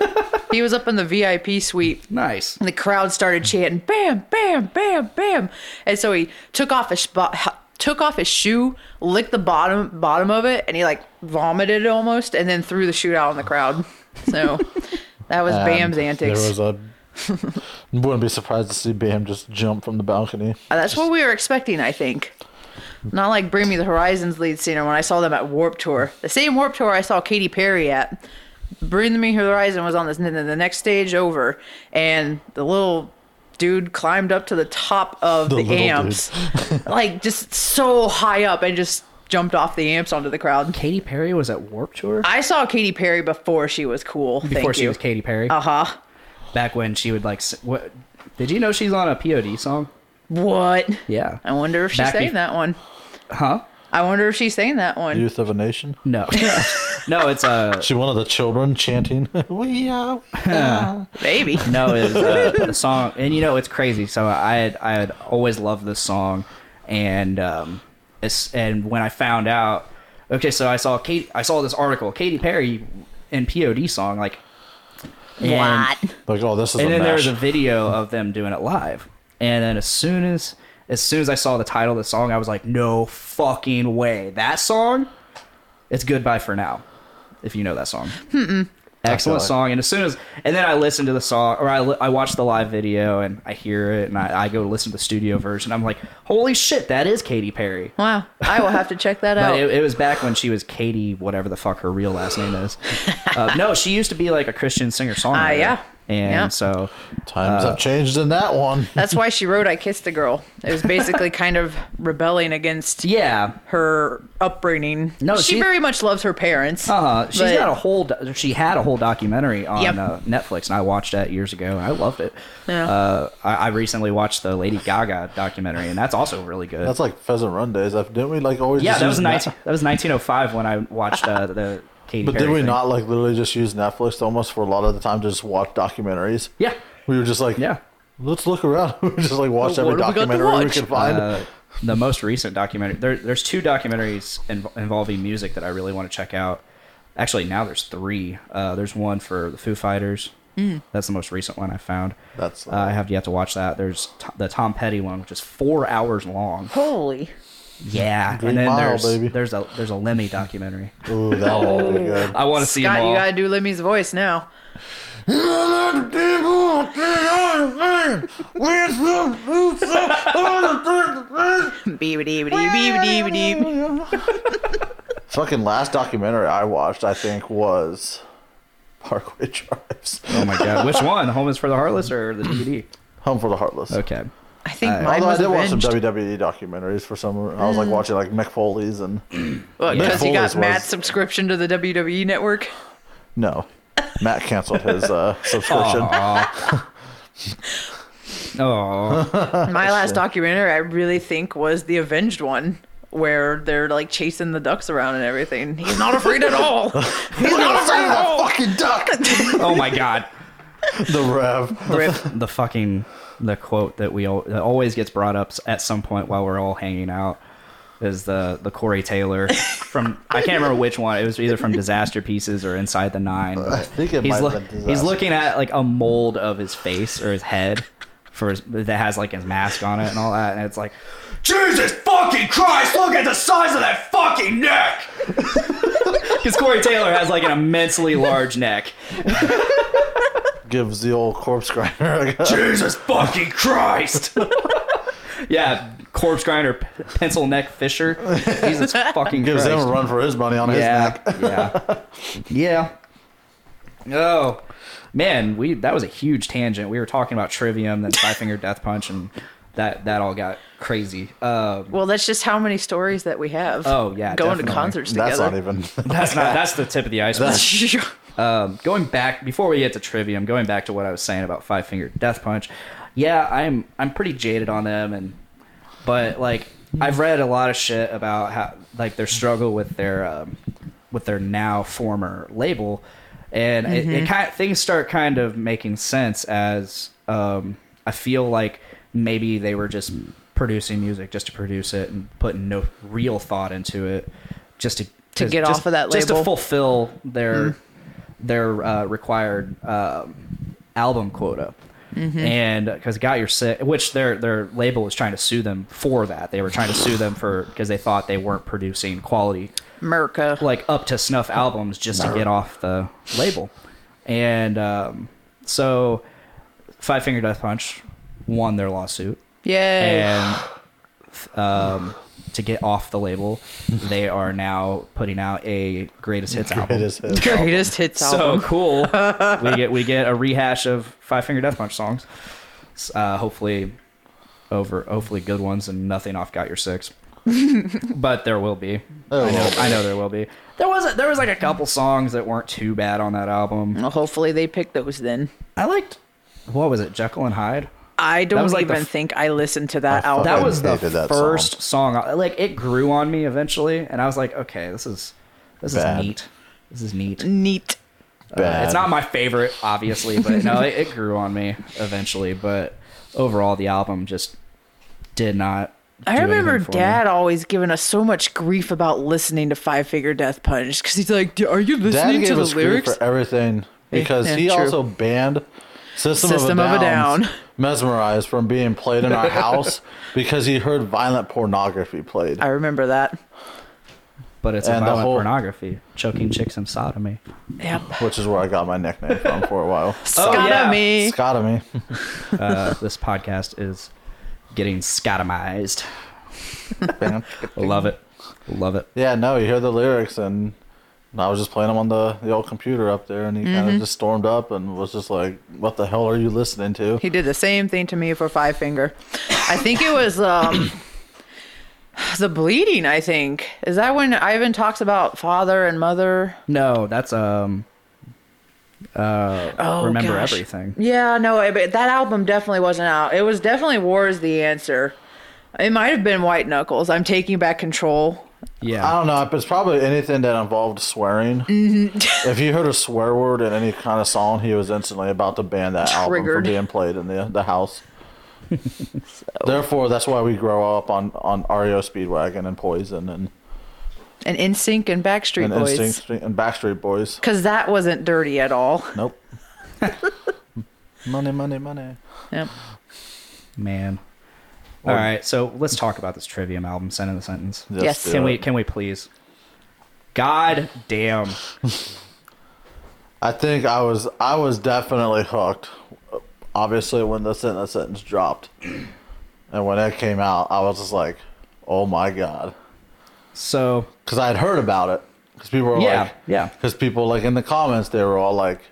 He was up in the V I P suite. Nice. And the crowd started chanting, "Bam, bam, bam, bam!" And so he took off his spot, took off his shoe, licked the bottom bottom of it, and he like vomited almost, and then threw the shoe out in the crowd. So that was And Bam's antics. There was a. Wouldn't be surprised to see Bam just jump from the balcony. Uh, That's what we were expecting, I think. Not like Bring Me the Horizon's lead singer when I saw them at Warped Tour. The same Warped Tour I saw Katy Perry at. Bring Me the Horizon was on this, the next stage over, and the little dude climbed up to the top of The the, little amps, like just so high up, and just jumped off the amps onto the crowd. Katy Perry was at Warped Tour I saw Katy Perry before she was cool. before Thank she you. was Katy Perry. Uh huh. Back when she would like, s- what? Did you know she's on a P O D song? What? Yeah. I wonder if she's Back saying bef- that one. Huh? I wonder if she's saying that one. Youth of a Nation. No. No, it's uh She one of the children chanting, "We are." we are." Maybe. no, it's uh, the song, and you know it's crazy. So I had I had always loved this song, and um, it's and when I found out, okay, so I saw Kate, I saw this article, Katy Perry in P O D song, like, and, What? Like, oh, this is and a then there mash. was a video of them doing it live, and then as soon as as soon as I saw the title of the song, I was like, no fucking way, that song, it's Goodbye for Now, if you know that song. Excellent like- song. And as soon as, and then I listen to the song, or I, li- I watch the live video and I hear it, and I, I go listen to the studio version. I'm like, holy shit, that is Katy Perry. Wow. I will have to check that But out. it, it was back when she was Katie, whatever the fuck her real last name is. Uh, no, she used to be like a Christian singer songwriter. Ah, yeah. And Yeah. so, Times uh, have changed in that one. That's why she wrote I Kissed a Girl. It was basically kind of rebelling against yeah. her upbringing. No, she, she- very much loves her parents. Uh, she's but- got a whole. do- She had a whole documentary on Yep. uh, Netflix, and I watched that years ago. I loved it. Yeah. Uh, I, I recently watched the Lady Gaga documentary, and that's also really good. That's like Pheasant Run days. Didn't we like always? yeah, just that was use nineteen. Net- That was nineteen oh five when I watched uh, the Katy But Perry did we thing. not like literally just use Netflix almost for a lot of the time to just watch documentaries? Yeah. We were just like, Yeah. let's look around. We just like watched Well, every what have we got to documentary we watch? could find. Uh, the most recent documentary. There, there's two documentaries inv- involving music that I really want to check out. Actually, now there's three. Uh, there's one for the Foo Fighters. Mm. That's the most recent one I found. That's Uh, I have yet to watch that. There's t- the Tom Petty one, which is four hours long. Holy. Yeah, Green and then Mile, there's baby. there's a there's a Lemmy documentary. ooh, that one would be good. I want to see them Scott, all. you gotta do Lemmy's voice now. Fucking last documentary I watched, I think, was Parkway Drives. Oh my god, which one? Home is for the Heartless or the D V D? Home for the Heartless. Okay. I think Uh, mine Although I was did watch some Avenged. W W E documentaries for some. I was like watching like Mick Foley's and Well, Yeah. because you got Foley's Matt's was- subscription to the W W E network. no, Matt canceled his uh, subscription. Oh, My last documentary, I really think, was the Avenged one, where they're like chasing the ducks around and everything. He's not afraid at all. He's not afraid at all. Fucking duck. oh my god. The Rev. Rip. The fucking the quote that we all, that always gets brought up at some point while we're all hanging out is the the Corey Taylor from I can't remember which one. It was either from Disaster Pieces or Inside the Nine. I think it he's might loo- have been he's Disaster. looking at like a mold of his face or his head for his, that has like his mask on it and all that, and it's like, Jesus fucking Christ! Look at the size of that fucking neck. Because Corey Taylor has like an immensely large neck. Gives the old corpse grinder. I guess. Jesus fucking Christ! Yeah, corpse grinder, p- pencil neck Fisher. Jesus fucking Gives Christ! him a run for his money on his yeah, neck. yeah, yeah. Oh man, we that was a huge tangent. We were talking about Trivium, then Five Finger Death Punch, and that that all got crazy. Um, Well, that's just how many stories that we have. Oh, yeah, going definitely. to concerts That's together. not even. that's not that's the tip of the iceberg. Um, going back before we get to Trivium, going back to what I was saying about Five Finger Death Punch, yeah, I'm I'm pretty jaded on them, and but like I've read a lot of shit about how like their struggle with their um, with their now former label, and it, it kind of, things start kind of making sense as um, I feel like maybe they were just producing music just to produce it and putting no real thought into it, just to To get just, off of that just to label. fulfill their their uh, required um, album quota. And because got your sick, which their their label was trying to sue them for that. They were trying to sue them for because they thought they weren't producing quality, Merca. like up to snuff albums just to get off the label. And um, so Five Finger Death Punch won their lawsuit, Yay. and um, to get off the label, they are now putting out a greatest hits album. It is his. Greatest hits So album. cool. we get we get a rehash of Five Finger Death Punch songs. Uh, hopefully over hopefully good ones and nothing off Got Your Six. But there will be. There I know, will be. I know there will be. There was a, there was like a couple songs that weren't too bad on that album. Well, hopefully they pick those then. I liked what was it, Jekyll and Hyde? I don't was like the even f- think I listened to that I album. That I was the hated that first song. Like it grew on me eventually, and I was like, okay, this is this Bad. is neat. This is neat. neat. Uh, Bad. it's not my favorite, obviously, but no, it, it grew on me eventually. But overall, the album just did not. I do remember anything for me. Dad always giving us so much grief about listening to Five Finger Death Punch because he's like, "Are you Dad listening to gave the us grief lyrics?" for everything because yeah, he true. also banned System, System of of a a Down, Down. Mesmerized from being played in our house because he heard violent pornography played. I remember that. But it's a And the violent whole- pornography, choking chicks and sodomy. Yep. Which is where I got my nickname from for a while. Oh, yeah. Scotomy. Scotomy. Uh, this podcast is getting scatomized. Love it, love it. Yeah, no, you hear the lyrics, and I was just playing them on the, the old computer up there, and he kind of just stormed up and was just like, "What the hell are you listening to?" He did the same thing to me for Five Finger. I think it was um, the bleeding. I think is that when Ivan talks about father and mother. No, that's um. Uh, Oh, remember gosh. everything. Yeah, no, but that album definitely wasn't out. It was definitely War is the Answer. It might have been White Knuckles. I'm taking back control. Yeah, I don't know. It's probably anything that involved swearing. If you heard a swear word in any kind of song, he was instantly about to ban that album from Triggered. being played in the the house. Therefore, that's why we grow up on on R E O Speedwagon and Poison and And N Sync and Backstreet and Boys. Instinct and Backstreet Boys. Because that wasn't dirty at all. Nope. Money, money, money. Yep. man. All right, so let's talk about this Trivium album. Send in the sentence. Just Yes. do Can we? it. Can we please? God damn. I think I was I was definitely hooked. Obviously, when the sentence, sentence dropped, and when it came out, I was just like, "Oh my god!" So Because I had heard about it. Because people were yeah, like, yeah. Because people like in the comments, they were all like,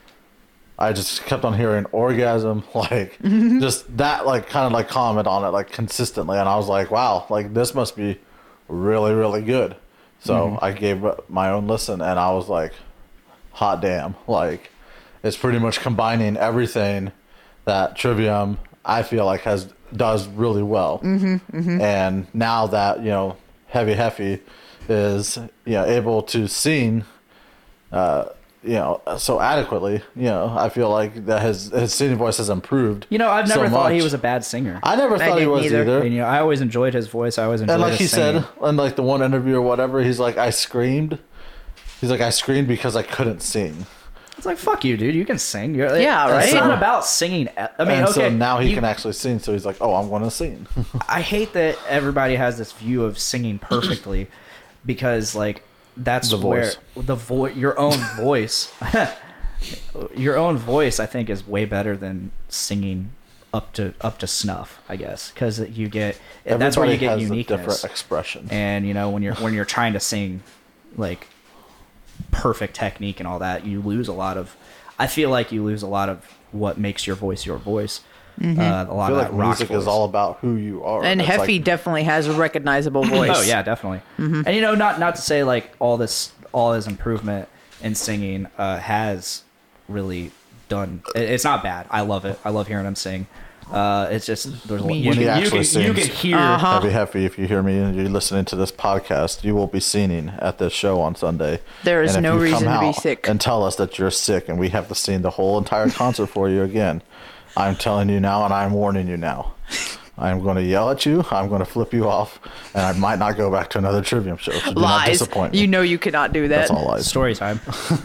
I just kept on hearing orgasm, like just that, like kind of like comment on it, like consistently, and I was like, wow, like this must be really, really good. So Mm-hmm. I gave it my own listen, and I was like, hot damn, like it's pretty much combining everything that Trivium I feel like has does really well, mm-hmm, mm-hmm. and now that you know Heavy Heffy is you know able to sing. Uh, you know, so adequately, you know, I feel like that his his singing voice has improved. You know, I've so never thought he much. was a bad singer. I never thought he didn't was either. either. And, you know, I always enjoyed his voice. I always enjoyed And like his he singing. said in like the one interview or whatever, he's like, I screamed. He's like, I screamed because I couldn't sing. It's like, fuck you, dude. You can sing. You're, Yeah, It's right? not about singing. I mean, and okay. so now he you- can actually sing. So he's like, oh, I'm going to sing. I hate that everybody has this view of singing perfectly because, like, that's The where voice. the voice, your own voice, your own voice, I think, is way better than singing up to up to snuff. I guess because you get that's where you Everybody get has a uniqueness. different expression. And you know when you're when you're trying to sing like perfect technique and all that, you lose a lot of. I feel like you lose a lot of what makes your voice your voice. Mm-hmm. Uh, a I lot feel of like that rock music voice. is all about who you are. And It's Heffy like, definitely has a recognizable voice. Oh yeah, definitely. And you know, not not to say like all this, all his improvement in singing uh, has really done. it- It's not bad. I love it. I love hearing him sing. Uh, it's just there's a, Me you, When he can, you, actually can, you can sings. hear. Uh-huh. Heavy Heffy, if you hear me and you're listening to this podcast, you will be singing at this show on Sunday. There is And if no you come reason to be out sick. And tell us that you're sick and we have to sing the whole entire concert for you again. I'm telling you now and I'm warning you now. I'm going to yell at you. I'm going to flip you off. And I might not go back to another Trivium show. So do not Lies. disappoint me. You know you cannot do that. That's all lies. Story time.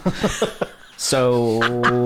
So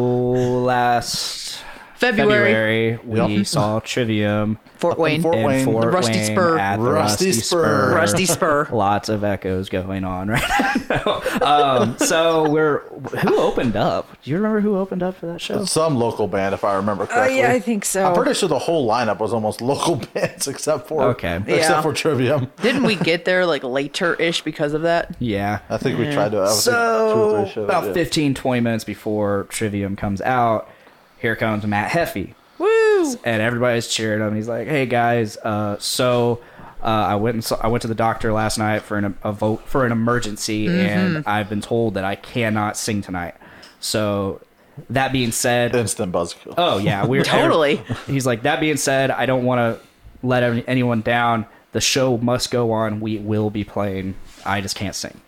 last February, February we Yep. saw Trivium Fort Wayne. Fort in Wayne. Fort The Rusty Wayne Spur. at the Rusty Rusty, Spur. Spur. Rusty Spur. Lots of echoes going on right now. um, so we're who opened up? Do you remember who opened up for that show? Some local band, if I remember Oh correctly. yeah, I think so. I'm pretty sure the whole lineup was almost local bands except for Okay. except Yeah. for Trivium. Didn't we get there like later-ish because of that? Yeah. I think we tried to. I was like two So or three shows. about yeah. fifteen, twenty minutes before Trivium comes out, here comes Matt Heffy. Woo! And everybody's cheering him. He's like, "Hey guys, uh, so uh, I went and saw, I went to the doctor last night for an a vote for an emergency, and I've been told that I cannot sing tonight. So that being said, Instant buzzkill. oh yeah, we're Totally. He's like, that being said, I don't want to let any- anyone down. The show must go on. We will be playing. I just can't sing.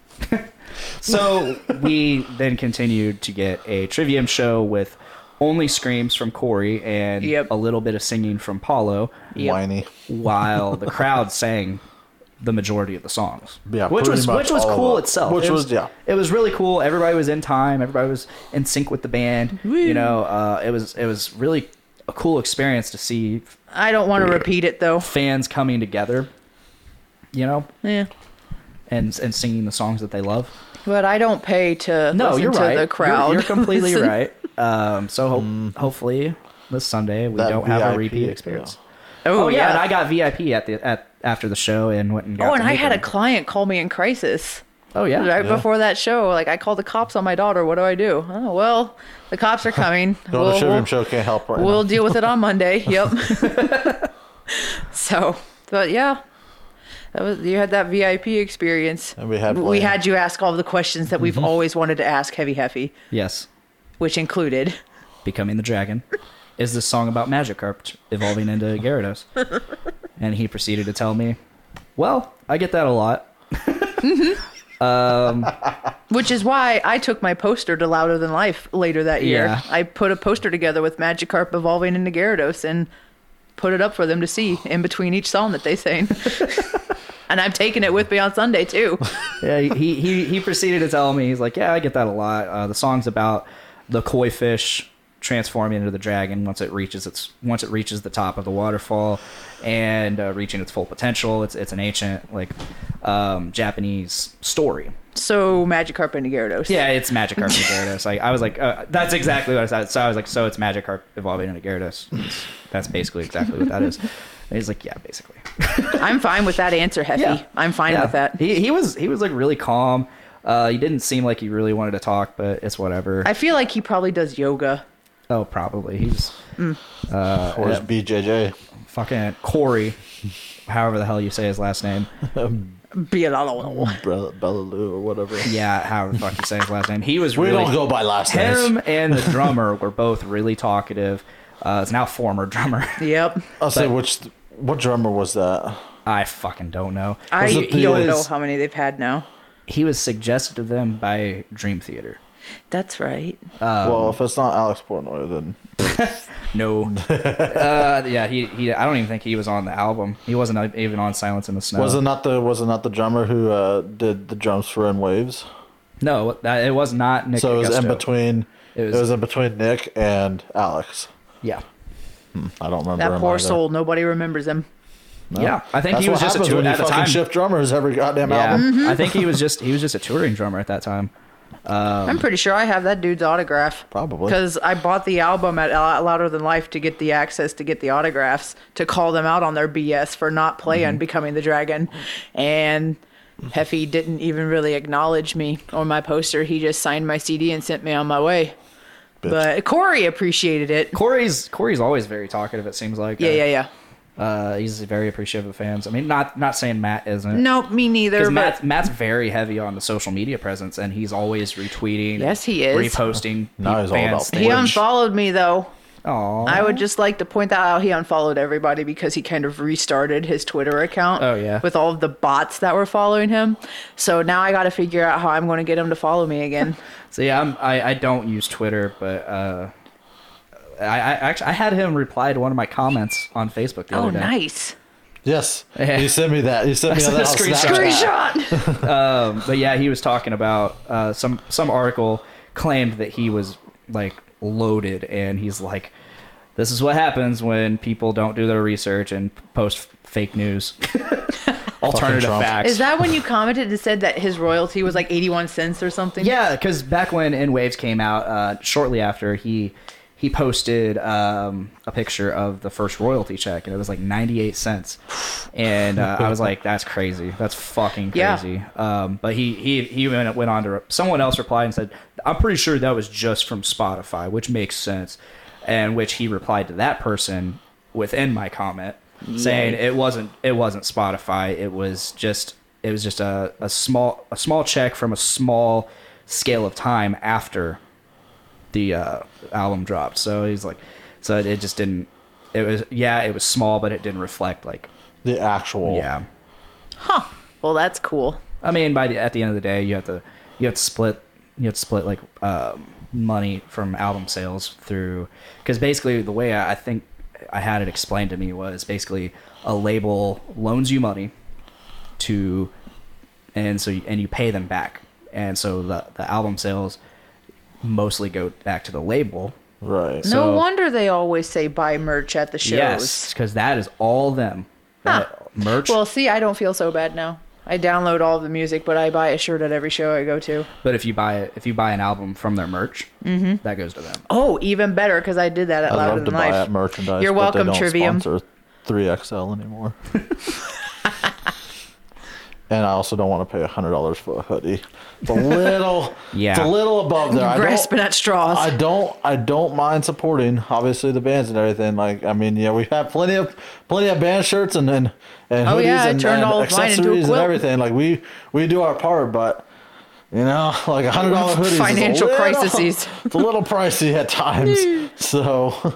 So we then continued to get a Trivium show with only screams from Corey and Yep. a little bit of singing from Paulo, Yep. Whiny. while the crowd sang the majority of the songs. Yeah, which pretty was much which was all of cool them. itself. Which It was- yeah. it was really cool. Everybody was in time. Everybody was in sync with the band. You know, uh, it was it was really a cool experience to see I don't want to repeat it though. fans coming together. You know, Yeah. and and singing the songs that they love. But I don't pay to No, listen you're to right. the You're- crowd. You're, completely Listen. right. Um, so ho- hopefully this Sunday we That don't have a V I P, repeat experience. Oh, Oh yeah, yeah. and I got V I P at the at after the show and went and got oh, and to I meet had a them. client call me in crisis. Oh yeah. Right Yeah. before that show, like I called the cops on my daughter. What do I do? Oh well, the cops are coming. Going we'll to Trivium we'll, show can't help right we'll now. deal with it on Monday. Yep. So, but yeah, that was you had that V I P experience. And we had we Blaine. had you ask all the questions that we've always wanted to ask Heavy Heffy, Yes. which included. Becoming the Dragon. Is this song about Magikarp evolving into Gyarados? And he proceeded to tell me, well, I get that a lot. Which is why I took my poster to Louder Than Life later that year. Yeah. I put a poster together with Magikarp evolving into Gyarados and put it up for them to see in between each song that they sang. And I'm taking it with me on Sunday too. Yeah, he, he, he proceeded to tell me, he's like, yeah, I get that a lot. Uh, the song's about the koi fish transforming into the dragon once it reaches its once it reaches the top of the waterfall and uh, reaching its full potential. It's it's an ancient like um, Japanese story. So Magikarp and Gyarados. Yeah, it's Magikarp and Gyarados. Like I was like, uh, that's exactly what I said. So I was like, so it's Magikarp evolving into Gyarados. It's, that's basically exactly what that is. And he's like, yeah, basically. I'm fine with that answer, Heffy. Yeah. I'm fine Yeah. with that. He he was he was like really calm. Uh, he didn't seem like he really wanted to talk, but it's whatever. I feel like he probably does yoga. oh, probably he's uh, Or is yeah, B J J? fucking Corey, however the hell you say his last name. Be a lot Bella, Bella Lou or whatever. Yeah, however the fuck you say his last name. He was We really don't go by last names. him and the drummer were both really talkative. Uh, it's now former drummer. Yep. I'll say which. What drummer was that? I fucking don't know. I Was it the- don't know was- how many they've had now. He was suggested to them by Dream Theater. That's right. well, if it's not Alex Portnoy, then No. uh, yeah, he, he. I don't even think he was on the album. He wasn't even on Silence in the Snow. was it not the was it not the drummer who uh, did the drums for In Waves? No, that, it was not Nick So it was in Augusto. between. It It was- was, in between Nick and Alex. Yeah. I don't remember That him poor either. soul. Nobody remembers him. No. Yeah, I think That's he was what just a happens tour when you at the fucking time. shift drummers every goddamn Yeah, album. I think he was just he was just a touring drummer at that time. I'm pretty sure I have that dude's autograph. Probably. Because I bought the album at Lou- Louder Than Life to get the access to get the autographs to call them out on their B S for not playing Mm-hmm. Becoming the Dragon. And Heffy didn't even really acknowledge me on my poster. He just signed my C D and sent me on my way. Bitch. But Corey appreciated it. Corey's Corey's always very talkative. It seems like. Yeah, Uh, yeah, yeah. Uh, he's very appreciative of fans. I mean, not not saying Matt isn't. No, me neither. Because But Matt, Matt's very heavy on the social media presence, and he's always retweeting. Yes, he is. Reposting. Now he's all fans' about things. he Which- unfollowed me though. Aw. I would just like to point that out. He unfollowed everybody because he kind of restarted his Twitter account. Oh, yeah. With all of the bots that were following him. So now I got to figure out how I'm going to get him to follow me again. So yeah, I'm, I I don't use Twitter, but uh, I, I actually I had him reply to one of my comments on Facebook the Oh, other day. nice. Yes, Yeah. you sent me that. You sent me I that sent a on screenshot. Snapchat. Screenshot. Um, but yeah, he was talking about uh, some some article claimed that he was like loaded, and he's like, "This is what happens when people don't do their research and post fake news, alternative Trump. facts." Is that when you commented and said that his royalty was like eighty-one cents or something? Yeah, because back when In Waves came out, uh, shortly after he he posted um, a picture of the first royalty check, and it was like ninety-eight cents, and uh, I was like, "That's crazy. That's fucking Yeah. crazy." Um, but he he he went, went on to someone else replied and said, "I'm pretty sure that was just from Spotify, which makes sense," and which he replied to that person within my comment saying it wasn't it wasn't Spotify. It was just it was just a, a small a small check from a small scale of time after the uh, album dropped. So he's like, so it just didn't. It was yeah, it was small, but it didn't reflect like The actual. yeah. Huh. Well, that's cool. I mean, by the at the end of the day, you have to you have to split you have to split like um, money from album sales through because basically the way I, I think I had it explained to me was basically a label loans you money to and so you, and you pay them back, and so the the album sales mostly go back to the label. Right. No So- wonder they always say buy merch at the shows. Yes, because that is all them. That Huh. merch. Well, see, I don't feel so bad now. I download all of the music, but I buy a shirt at every show I go to. but if you buy it, if you buy an album from their merch, that goes to them. Oh, even better, because I did that at I Louder love to Than buy Life. at merchandise. You're but welcome, they don't Trivium. sponsor three X L anymore. And I also don't want to pay a hundred dollars for a hoodie. It's a little, Yeah. it's a little above there. I don't, Grasping at straws. I don't, I don't mind supporting obviously the bands and everything. Like, I mean, yeah, we have plenty of, plenty of band shirts and and, and Oh, hoodies yeah, I and, turned and all of mine into a accessories and quilt. everything. Like we, we do our part, but you know, like a hundred dollar hoodies. Financial is a little, crises. It's a little pricey at times. So.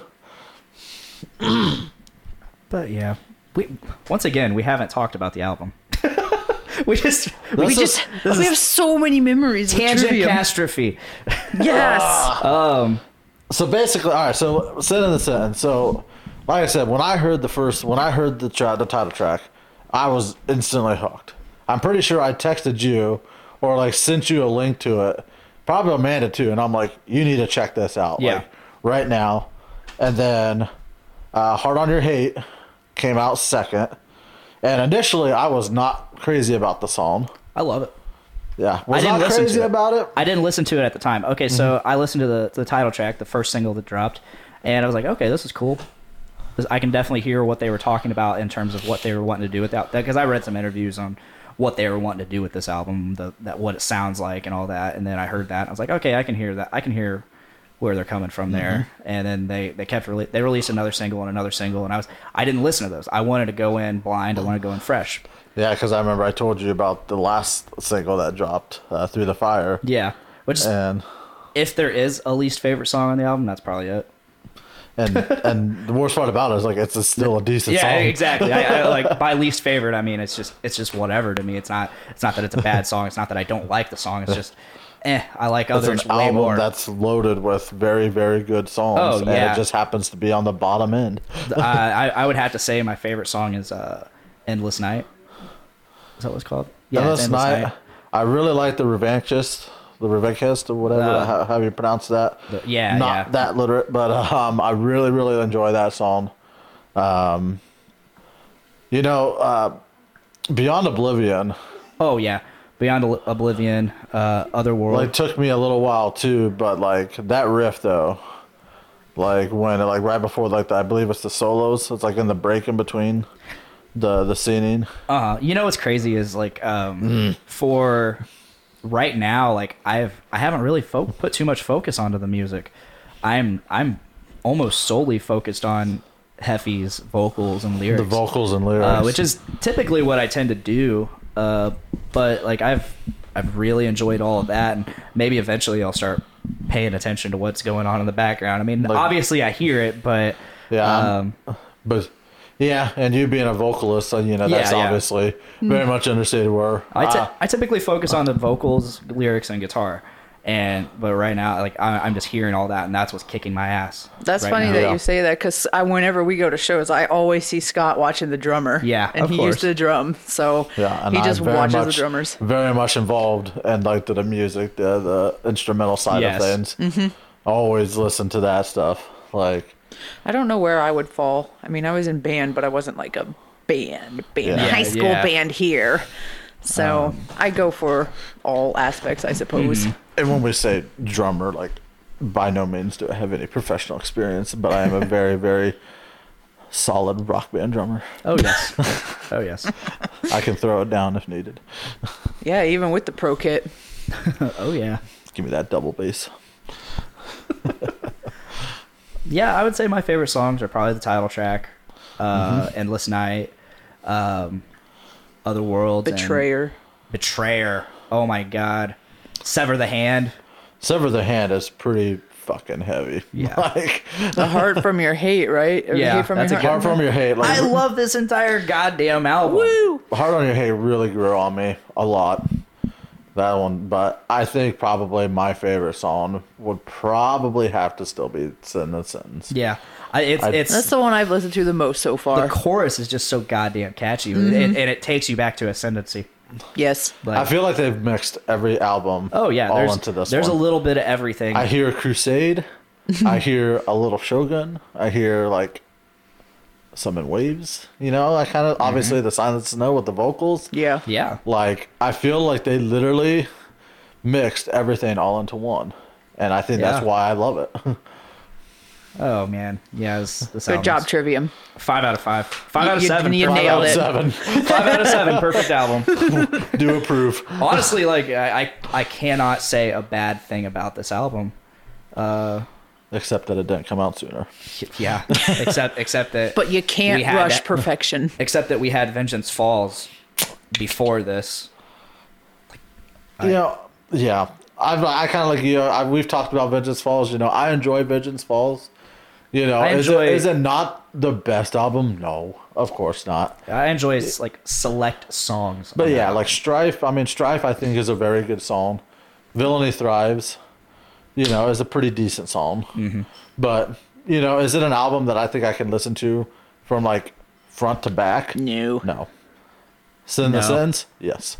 But yeah, we once again we haven't talked about the album. we just we we This is- just we have so many memories. with tangent Trivium. catastrophe. Yes. So basically, all right. So sentence the sentence. So, like I said, when I heard the first, when I heard the tra- the title track, I was instantly hooked. I'm pretty sure I texted you or like sent you a link to it, probably Amanda too, and I'm like, you need to check this out. Yeah. Like, right now, and then uh, Hard on Your Hate came out second. And initially, I was not crazy about the song. I love it. Yeah, was I didn't not listen crazy to it. about it. I didn't listen to it at the time. Okay, so I listened to the, the title track, the first single that dropped, and I was like, okay, this is cool. This, I can definitely hear what they were talking about in terms of what they were wanting to do with that. Because I read some interviews on what they were wanting to do with this album, the that what it sounds like and all that. And then I heard that, and I was like, okay, I can hear that. I can hear where they're coming from there. And then they they kept rele- they released another single and another single, and I was I didn't listen to those. I wanted to go in blind. I wanted to go in fresh. Yeah, because I remember I told you about the last single that dropped, uh, Through the Fire. Yeah, which is, And if there is a least favorite song on the album, that's probably it. and and the worst part about it is like it's a, still a decent Yeah, song. exactly. I, I, like by least favorite, I mean it's just it's just whatever to me. It's not it's not that it's a bad song. It's not that I don't like the song. It's just eh. I like It's others an way album more. that's loaded with very, very good songs. Oh, And yeah. it just happens to be on the bottom end. uh, I I would have to say my favorite song is uh, "Endless Night." Is that what it's called? Yeah, it's Endless Night. I really like the Revanchist, the Revanchist or whatever, Uh, how, how you pronounce that. The- yeah, Not yeah. that literate, but um, I really, really enjoy that song. Um, you know, uh, Beyond Oblivion, Oh yeah, Beyond Ob- Oblivion, uh, Otherworld. like, took me a little while too, but like that riff though, like when like right before like the, I believe it's the solos, it's like in the break in between the the singing. Uh, you know what's crazy is like um, Mm. for right now, like I've I haven't really fo- put too much focus onto the music. I'm I'm almost solely focused on Heffy's vocals and lyrics, The vocals and lyrics, uh, which is typically what I tend to do. Uh, but like I've I've really enjoyed all of that, and maybe eventually I'll start paying attention to what's going on in the background. I mean, Like- obviously I hear it, but Yeah, um, but yeah, and you being a vocalist, so, you know, that's Yeah, yeah. obviously very much understated. Where I, t- uh, I typically focus on the vocals, lyrics, and guitar. And but right now, like I, I'm just hearing all that, and that's what's kicking my ass. That's right funny now. that Yeah. you say that because I, whenever we go to shows, I always see Scott watching the drummer. Yeah, and of he course. used to drum, so yeah, and he just I'm very watches much, the drummers. Very much involved and like to the music, the the instrumental side Yes. of things. Mm-hmm. Always listen to that stuff. Like, I don't know where I would fall. I mean, I was in band, but I wasn't like a band, band, Yeah. high Yeah, school yeah. band here. So Um, I go for all aspects, I suppose. Mm-hmm. and when we say drummer, like, by no means do I have any professional experience, but I am a very, very solid rock band drummer. Oh yes, oh yes, I can throw it down if needed. Yeah, even with the pro kit. oh yeah, Give me that double bass. yeah. I would say my favorite songs are probably the title track, uh, Mm-hmm. "Endless Night," um, "Otherworld," and Betrayer. "Betrayer." Oh my god, "Sever the Hand." Sever the Hand is pretty fucking heavy. Yeah. Like, The heart from your hate, right? Or Yeah, hate from that's your a heart. Heart from Your Hate. Like, I love this entire goddamn album. Woo! Hard on Your Hate really grew on me a lot. That one, but I think probably my favorite song would probably have to still be Sin and Sentence. Yeah, I, it's I- it's That's the one I've listened to the most so the far. chorus is just so goddamn catchy, Mm-hmm. and, and it takes you back to Ascendancy. Yes. Like, I feel like they've mixed every album oh yeah, all there's into this there's one. a little bit of everything. I hear Crusade. I hear a little Shogun. I hear like some in Waves. You know, I kind of obviously the Silence Snow with the vocals. Yeah. yeah, Like I feel like they literally mixed everything all into one, and I think Yeah. that's why I love it. oh man, yeah. This, this Good job, album's Trivium. Five out of five. Five You- out of you- seven. you perfect nailed album. it. Seven. Five out of seven. Perfect album. Do approve. Honestly, like I, I I cannot say a bad thing about this album. Uh, Except that it didn't come out sooner. yeah, except except that. But you we can't had rush that- perfection. Except that we had Vengeance Falls before this. You know, yeah. I've I kind of like you. Know, I, we've talked about Vengeance Falls. You know, I enjoy Vengeance Falls. You know, I is enjoy- it is it not the best album? No, of course not. I enjoy like select songs. But on yeah, that. like Strife. I mean, Strife. I think is a very good song. Villainy Thrives. You know, is a pretty decent song. Mm-hmm. But you know, is it an album that I think I can listen to from like front to back? No. No. Sin the No. Sins? Yes.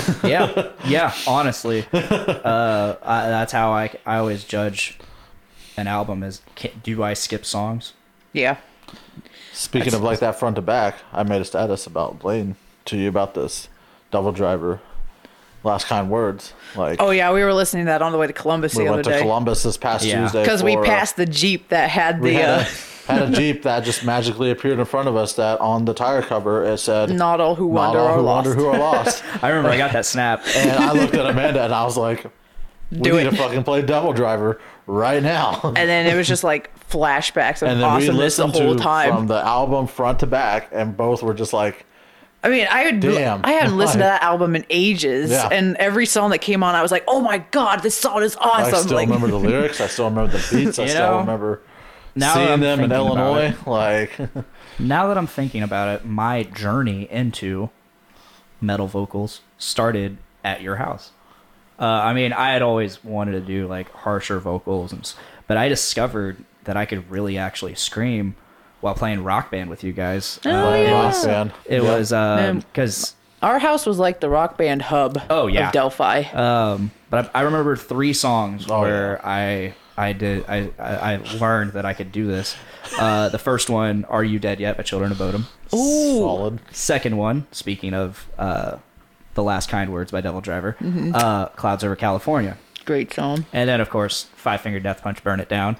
yeah, yeah. Honestly, uh, I, that's how I I always judge an album is, can, do I skip songs? Yeah. Speaking of like that front to back, I made a status about Blaine to you about this Devil Driver, Last Kind Words. Like, Oh yeah, we were listening to that on the way to Columbus we the went other to day. Columbus this past Yeah. Tuesday Because we for, uh, passed the Jeep that had we the had, uh, a, had a Jeep that just magically appeared in front of us. That on the tire cover it said, not all who "Not wander all are who lost. wander who are lost." I remember I got that snap. And I looked at Amanda and I was like, "We Do need it. to fucking play Devil Driver right now." And then it was just like flashbacks of And then we awesomeness the listened whole to time. from the album front to back, and both were just like, I mean, I had Damn. I hadn't listened to Like- that album in ages, Yeah. and every song that came on, I was like, "Oh my god, this song is awesome!" I still like, remember the lyrics. I still remember the beats. I You still know, remember now that seeing I'm them in thinking about Illinois. it. Like, Now that I'm thinking about it, my journey into metal vocals started at your house. Uh, I mean, I had always wanted to do like harsher vocals, and, s- but I discovered that I could really actually scream while playing Rock Band with you guys. Oh, Uh, playing yeah. Rock Band. It Yeah. was Man. because, our house was like the Rock Band hub Oh, yeah. of Delphi. um, but I, I remember three songs Oh, where I I did I, I I learned that I could do this. Uh, the first one, "Are You Dead Yet" by Children of Bodom. Solid. Second one, speaking of uh, the Last Kind Words by Devil Driver, Mm-hmm. uh, "Clouds Over California," Great song. and then of course Five Finger Death Punch, "Burn It Down."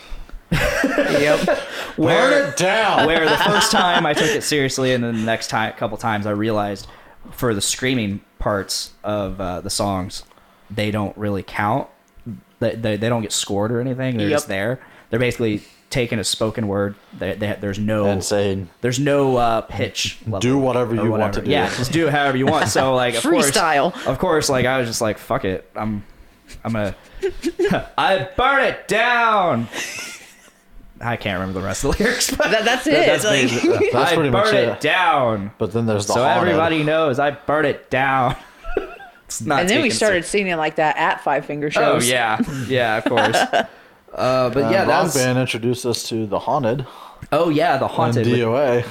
Yep. Burn it down. Where the first time I took it seriously, and then the next time, couple times, I realized for the screaming parts of uh, the songs, they don't really count. They, they, they don't get scored or anything. They're Yep. just there. They're basically taking a spoken word. They, they, there's no And saying, there's no uh, pitch. Level Do whatever or you want to do. Yeah, just do it however you want. So like, of Freestyle. Course, of course, like I was just like, fuck it. I'm, I'm gonna, I burn it down. I can't remember the rest of the lyrics, but That- that's it. that- that's, Like- basically- That's I pretty burn much it it. down. But then there's the So haunted. everybody knows I burn it down. It's not. And then we taken started ser- singing like that at Five Finger Oh shows. yeah, yeah, of course. Uh, but Uh, yeah, that Rock was. Band introduced us to the haunted Oh yeah, the and haunted. with- D O A.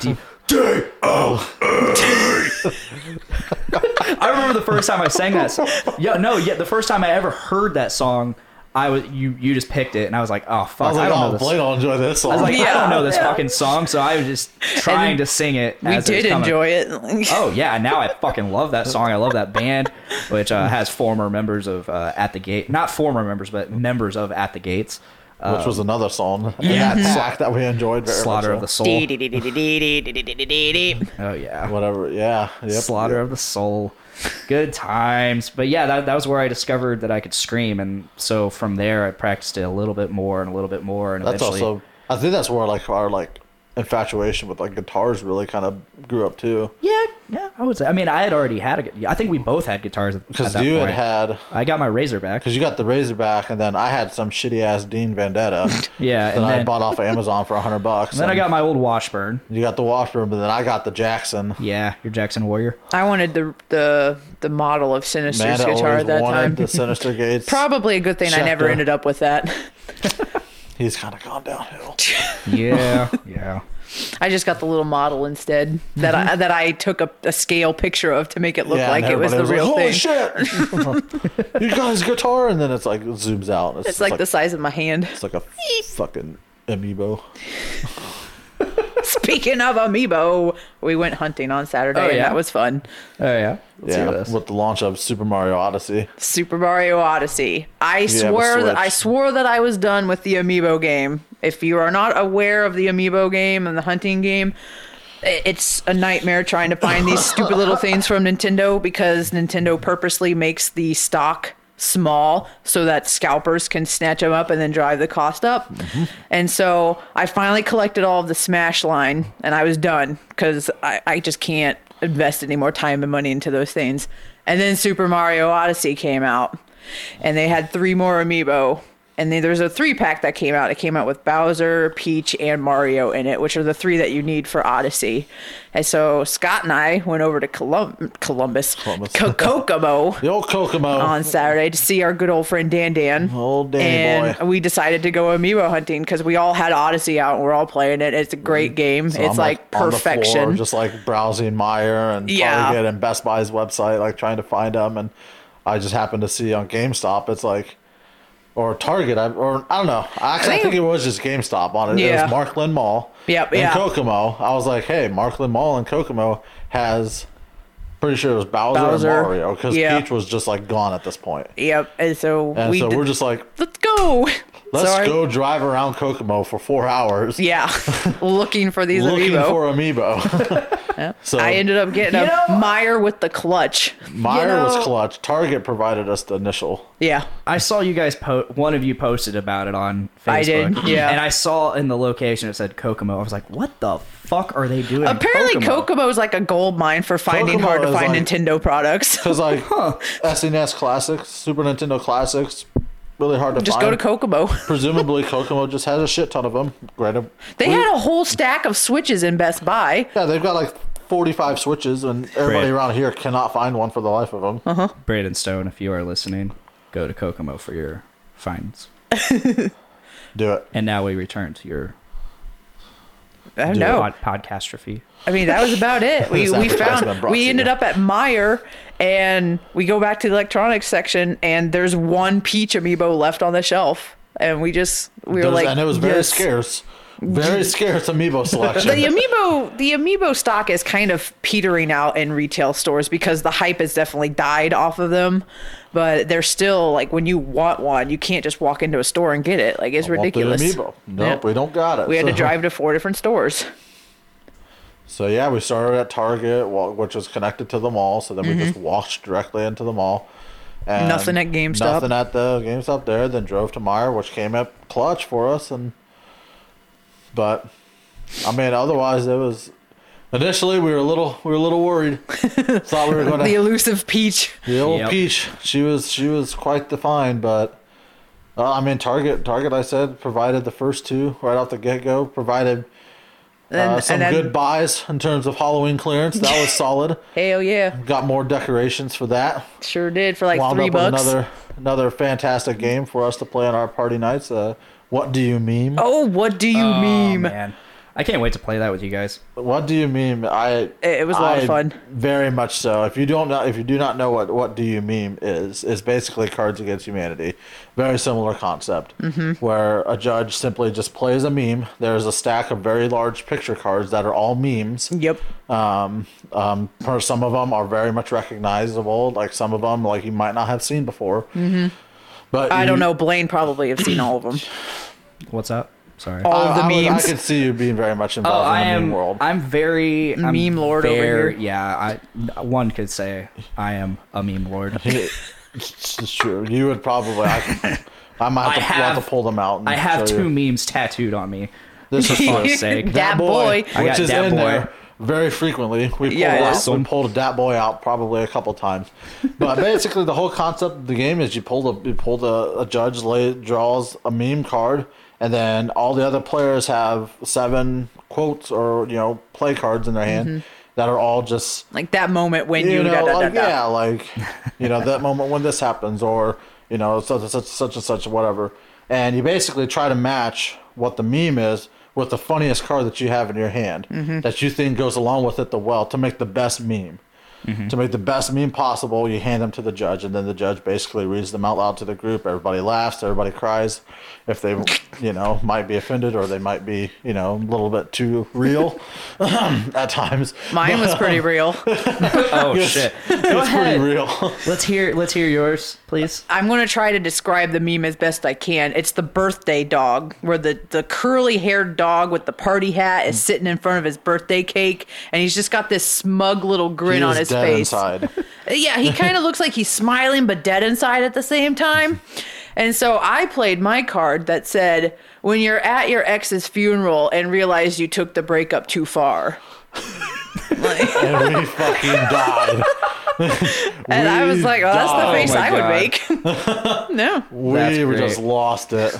I remember the first time I sang that. Song. Yeah, no, yeah, the first time I ever heard that song, I was you. You just picked it, and I was like, oh fuck, I was like, don't know oh, this. Blaine will enjoy this song. I was like, I Yeah, don't know this yeah. fucking song, so I was just trying to sing it. We as it was did coming. enjoy it. Oh yeah, now I fucking love that song. I love that band, which uh, has former members of uh, At the Gate, not former members, but members of At the Gates. Which was another song. yeah. Yeah. That track that we enjoyed very Slaughter much of so. the Soul. Dee-dee-dee-dee-dee-dee-dee-dee-dee-dee. Oh yeah, Whatever. Yeah. Yep. Slaughter of the Soul. Good times. But yeah, that, that was where I discovered that I could scream, and so from there I practiced it a little bit more and a little bit more, and That's eventually. also. I think that's where like our like infatuation with like guitars really kind of grew up too. Yeah, yeah, I would say. I mean, I had already had a. gu- I think we both had guitars at, Because at that you point. had had. I got my Razorback. Because you got the Razorback, and then I had some shitty ass Dean Vendetta. Yeah, that and I then, bought off of Amazon for a hundred bucks. and then I got my old Washburn. You got the Washburn, but then I got the Jackson. Yeah, your Jackson Warrior. I wanted the the the model of Sinister's Amanda guitar always at that wanted time. the Sinister Gates. Probably a good thing I never Schecter. ended up with that. He's kind of gone downhill. Yeah, yeah. I just got the little model instead that I that I took a, a scale picture of to make it look Yeah, like and it was the everybody real like, thing. Holy shit! You guys guitar, and then it's like it zooms out. It's, It's just like, the size of my hand. It's like a fucking amiibo. Speaking of amiibo, we went hunting on Saturday, Oh, and yeah? that was fun. Oh yeah. Let's hear Yeah, this. with the launch of Super Mario Odyssey. Super Mario Odyssey. I have a swear that I Switch. swore that I was done with the amiibo game. If you are not aware of the amiibo game and the hunting game, i- it's a nightmare trying to find these stupid little things from Nintendo because Nintendo purposely makes the stock small so that scalpers can snatch them up and then drive the cost up. And so I finally collected all of the Smash line and I was done because I, I just can't invest any more time and money into those things. And then Super Mario Odyssey came out and they had three more amiibo. And then there's a three pack that came out. It came out with Bowser, Peach, and Mario in it, which are the three that you need for Odyssey. And so Scott and I went over to Colum- Columbus, Columbus. Co- Kokomo The old Kokomo. on Saturday to see our good old friend Dan Dan. Old Danny and boy. we decided to go amiibo hunting because we all had Odyssey out and we're all playing it. It's a great game. So it's I'm, like, on the floor, perfection. just like browsing Meyer and Yeah. Target and Best Buy's website, like trying to find them. And I just happened to see on GameStop, it's like or Target, I, or I don't know. Actually, I think, I think it was just GameStop on it. It Yeah. was Markland Mall. Yep, in yeah. Kokomo. I was like, hey, Markland Mall in Kokomo has, pretty sure it was Bowser, Bowser. and Mario, because Yeah. Peach was just like gone at this point. Yep. And so And we so did- we're just like, let's go. let's So I- go drive around Kokomo for four hours. Yeah, looking for these Looking amiibo. for amiibo. So I ended up getting You a know- Meyer with the clutch. Meyer You know- was clutch. Target provided us the initial. Yeah. I saw you guys po- one of you posted about it on Facebook. I did, yeah. And I saw in the location it said Kokomo. I was like, what the fuck are they doing? in Apparently, Kokomo? Kokomo is like a gold mine for finding Kokomo hard to is find like- Nintendo products. Because like S N E S Classics, Super Nintendo Classics, really hard to Just find. go to Kokomo. Presumably Kokomo just has a shit ton of them. Granted, They we- had a whole stack of Switches in Best Buy. yeah, they've got like forty-five Switches, and everybody Right. around here cannot find one for the life of them. Uh-huh. Braden Stone, if you are listening, go to Kokomo for your finds. Do it. And now we return to your I don't Do know. pod- podcastrophe. I mean, that was about it. We This we advertisement found brought we to ended you. up at Meyer, and we go back to the electronics section, and there's one Peach amiibo left on the shelf, and we just we were There was- like, and it was very yes. scarce. Very scarce amiibo selection. The amiibo, the amiibo stock is kind of petering out in retail stores because the hype has definitely died off of them. But they're still like, when you want one, you can't just walk into a store and get it. Like, it's Want the ridiculous. amiibo. Nope, Yeah. we don't got it. We had to So- drive to four different stores. So yeah, we started at Target, wa- which was connected to the mall. So then we just walked directly into the mall. And Mm-hmm. Nothing at GameStop. Nothing at the GameStop there. Then drove to Meyer, which came up clutch for us. And but I mean, otherwise it was. Initially, we were a little we were a little worried. Thought we were going The to elusive Peach. the old Yep. Peach. She was she was quite defined, but. Uh, I mean, Target. Target. I said provided the first two right off the get go. Provided uh, And, some and then, good buys in terms of Halloween clearance. That was solid. hell yeah, Got more decorations for that. sure did for like Wound three up with bucks. another another fantastic game for us to play on our party nights. Uh, what do you meme? Oh, what do you Oh, meme? man. I can't wait to play that with you guys. What do you meme? I It was a lot of I- fun. Very much so. If you don't know, if you do not know what what do you meme is, is basically Cards Against Humanity. Very similar concept, mm-hmm. where a judge simply just plays a meme. There's a stack of very large picture cards that are all memes. Yep. Um, um, for some of them are very much recognizable. Like some of them, like you might not have seen before. Mm-hmm. But I you- don't know. Blaine probably have seen all of them. What's up? Sorry. All I, of the I would- memes. I could see you being very much Oh, involved I in the am. meme world. I'm very I'm Meme lord over very- here. Yeah, I one could say I am a meme lord. It's, it's true. You would probably. I, I might have I to, we'll have have- to pull them out. And I have show two you. memes tattooed on me. This is For fun. fuck's sake. Dat boy. I which got is Dat in boy. there very frequently. We pulled, Yeah, it out, is. we pulled a Dat Boy out probably a couple times. But basically, the whole concept of the game is you pull the you pull the a judge lay, draws a meme card, and then all the other players have seven quotes or you know play cards in their hand Mm-hmm. that are all just Like that moment when you, you know, da, da, da, like, da. yeah, like, you know, that moment when this happens, or, you know, such and such, such and such, whatever. And you basically try to match what the meme is with the funniest card that you have in your hand Mm-hmm. that you think goes along with it the well to make the best meme. Mm-hmm. To make the best meme possible, you hand them to the judge, and then the judge basically reads them out loud to the group. Everybody laughs, everybody cries. If they, you know, might be offended or they might be, you know, a little bit too real at times. Mine was pretty real. Oh shit! Go It's ahead. pretty real. Let's hear. Let's hear yours, please. I'm gonna try to describe the meme as best I can. It's the birthday dog, where the, the curly haired dog with the party hat is sitting in front of his birthday cake, and he's just got this smug little grin He on is his dead face. inside. Yeah, he kind of looks like he's smiling but dead inside at the same time. And so I played my card that said, when you're at your ex's funeral and realize you took the breakup too far. Like, And we fucking died. and I was like, oh, that's the died. face Oh my I would God. make. No. We That's were great. just lost it.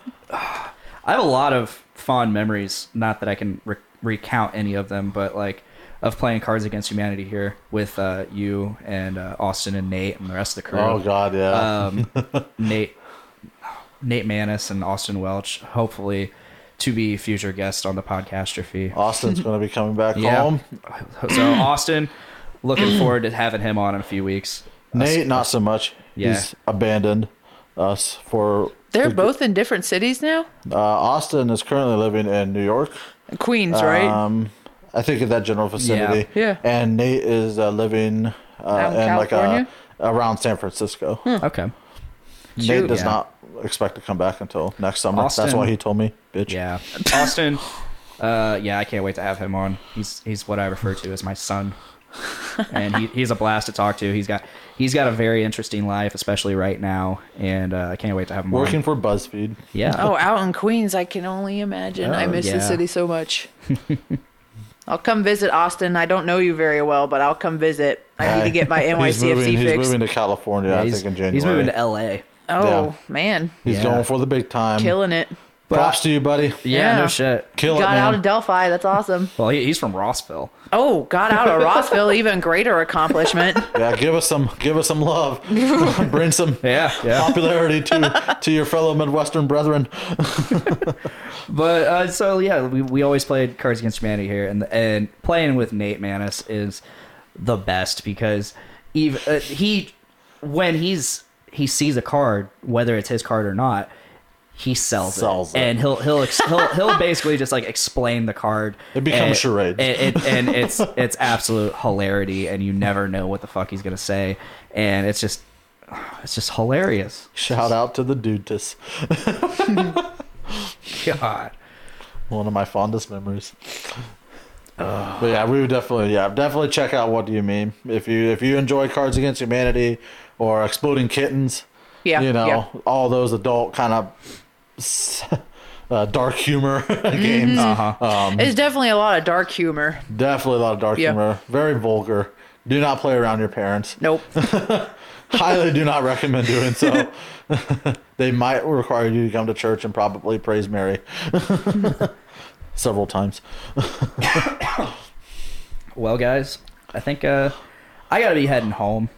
I have a lot of fond memories. Not that I can re- recount any of them, but like of playing Cards Against Humanity here with uh, you and uh, Austin and Nate and the rest of the crew. Oh god, yeah. um, Nate, Nate Manis and Austin Welch, hopefully to be future guests on the podcastrophe. Austin's going to be coming back Yeah. home. So Austin, looking forward to having him on in a few weeks. Nate, not so much. Yeah. He's abandoned us for. They're the- both in different cities now. Uh, Austin is currently living in New York. Queens, right? Um, I think in that general vicinity. Yeah. Yeah. And Nate is uh, living uh, Out in in like California? a around San Francisco. Okay. Nate Shoot. does Yeah. not expect to come back until next summer. That's Austin- why he told me, bitch. Yeah. Austin. Uh, yeah, I can't wait to have him on. He's he's what I refer to as my son, and he, he's a blast to talk to. He's got he's got a very interesting life, especially right now, and uh, I can't wait to have him Working on. for BuzzFeed. Yeah. Oh, out in Queens, I can only imagine. I Oh, miss yeah. the city so much. I'll come visit Austin. I don't know you very well, but I'll come visit. I need to get my N Y He's C F C moving, he's fixed. moving to California, Yeah, I he's, think, in January. he's moving to L A. Oh, Yeah. man. He's Yeah. going for the big time. Killing it. Props to you, buddy. Yeah, Yeah. no shit. Kill it, Got man. out of Delphi. That's awesome. Well, he, he's from Rossville. Oh, got out of Rossville. Even greater accomplishment. Yeah, give us some, give us some love. Bring some Yeah, yeah. popularity to to your fellow Midwestern brethren. But uh, so yeah, we, we always played Cards Against Humanity here, and and playing with Nate Manis is the best because even uh, he when he's he sees a card, whether it's his card or not, he sells, Sells it. it. and he'll he'll ex- he'll he'll basically just like explain the card. It becomes and, charades. and, it, and it's it's absolute hilarity, and you never know what the fuck he's gonna say, and it's just it's just hilarious. Shout out to the Dudetus. God. One of my fondest memories. But yeah, we would definitely, yeah, definitely check out What Do You Mean if you if you enjoy Cards Against Humanity or Exploding Kittens. Yeah. You know, yeah. all those adult kind of uh, dark humor games. Uh-huh. It's definitely a lot of dark humor. Definitely a lot of dark Yeah. humor. Very vulgar. Do not play around your parents. Nope. Highly do not recommend doing so. They might require you to come to church and probably praise Mary several times. Well, guys, I think uh, I gotta be heading home.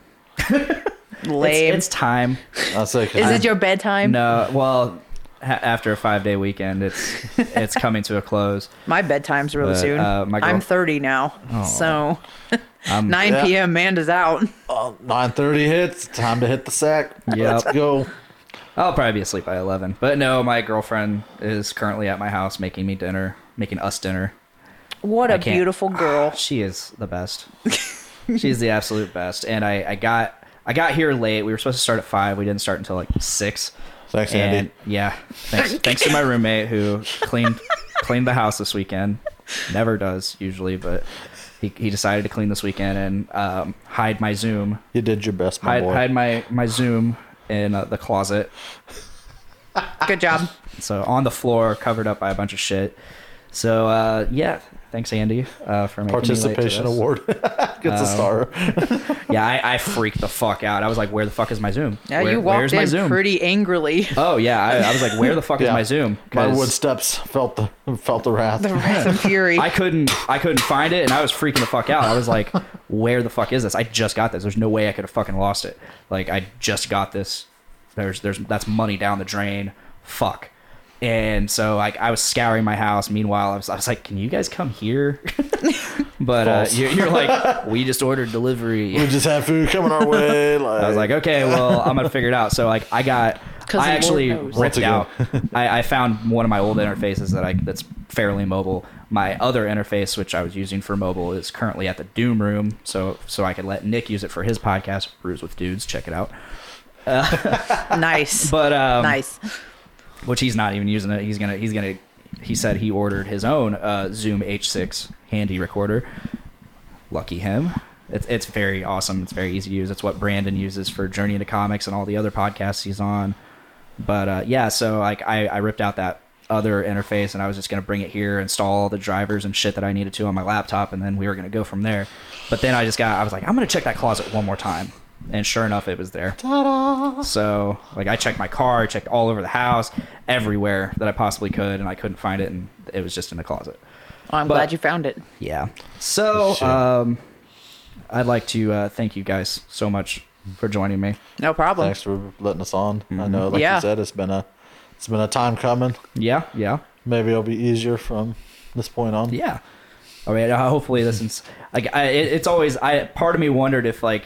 Lame. It's, it's time. That's like, Is it your bedtime? No, well, ha- after a five day weekend, it's it's coming to a close. My bedtime's really But, soon. uh, my girl- I'm thirty now. So Um, nine Yeah. p.m. Amanda's out. nine thirty hits, time to hit the sack. Yep. Let's go. I'll probably be asleep by eleven. But no, my girlfriend is currently at my house making me dinner, making us dinner. What I a can't- beautiful girl. She is the best. She's the absolute best. And I, I got I got here late. We were supposed to start at five. We didn't start until like six. Thanks, And Andy. yeah, thanks thanks to my roommate who cleaned cleaned the house this weekend. Never does usually, but he he decided to clean this weekend and um, hide my Zoom, You did your best, my hide boy. hide my my Zoom in uh, the closet. Good job. So on the floor, covered up by a bunch of shit. So uh, yeah, thanks Andy uh, for making Participation me late to this. award. Gets a star. Yeah, I, I freaked the fuck out. I was like, "Where the fuck is my Zoom? Yeah, Where- you where's walked my in Zoom?" pretty angrily. Oh yeah, I, I was like, "Where the fuck is Yeah. my Zoom?" My 'Cause wood steps felt the felt the wrath. The wrath and fury. I couldn't I couldn't find it, and I was freaking the fuck out. I was like, "Where the fuck is this? I just got this. There's no way I could have fucking lost it. Like I just got this. There's there's that's money down the drain. Fuck." And so like I was scouring my house. Meanwhile, I was I was like, "Can you guys come here?" But uh, False. you're, you're like, "We just ordered delivery." We just had food coming our way. Like, I was like, okay, well, I'm gonna figure it out. So like, I got, 'Cause I the actually Lord knows. ripped Once again. out. I, I found one of my old interfaces that I that's fairly mobile. My other interface, which I was using for mobile, is currently at the Doom Room. So so I could let Nick use it for his podcast, Brews with Dudes. Check it out. Nice. But um, nice. which he's not even using it. He's gonna he's gonna. He said he ordered his own uh, Zoom H six handy recorder. Lucky him. It's it's very awesome. It's very easy to use. It's what Brandon uses for Journey into Comics and all the other podcasts he's on. But uh, yeah, so like I, I ripped out that other interface and I was just gonna bring it here, install all the drivers and shit that I needed to on my laptop, and then we were gonna go from there. But then I just got I was like, I'm gonna check that closet one more time. And sure enough, it was there. Ta-da! So, like, I checked my car, checked all over the house, everywhere that I possibly could, and I couldn't find it, and it was just in the closet. Well, I'm but- glad you found it. Yeah. So, Shit. um, I'd like to uh, thank you guys so much for joining me. No problem. thanks for letting us on. I Mm-hmm. know, like Yeah. you said, it's been a it's been a time coming. Yeah, yeah, Maybe it'll be easier from this point on. yeah. I mean, uh, hopefully this is like I, it, it's always I. Part of me wondered if like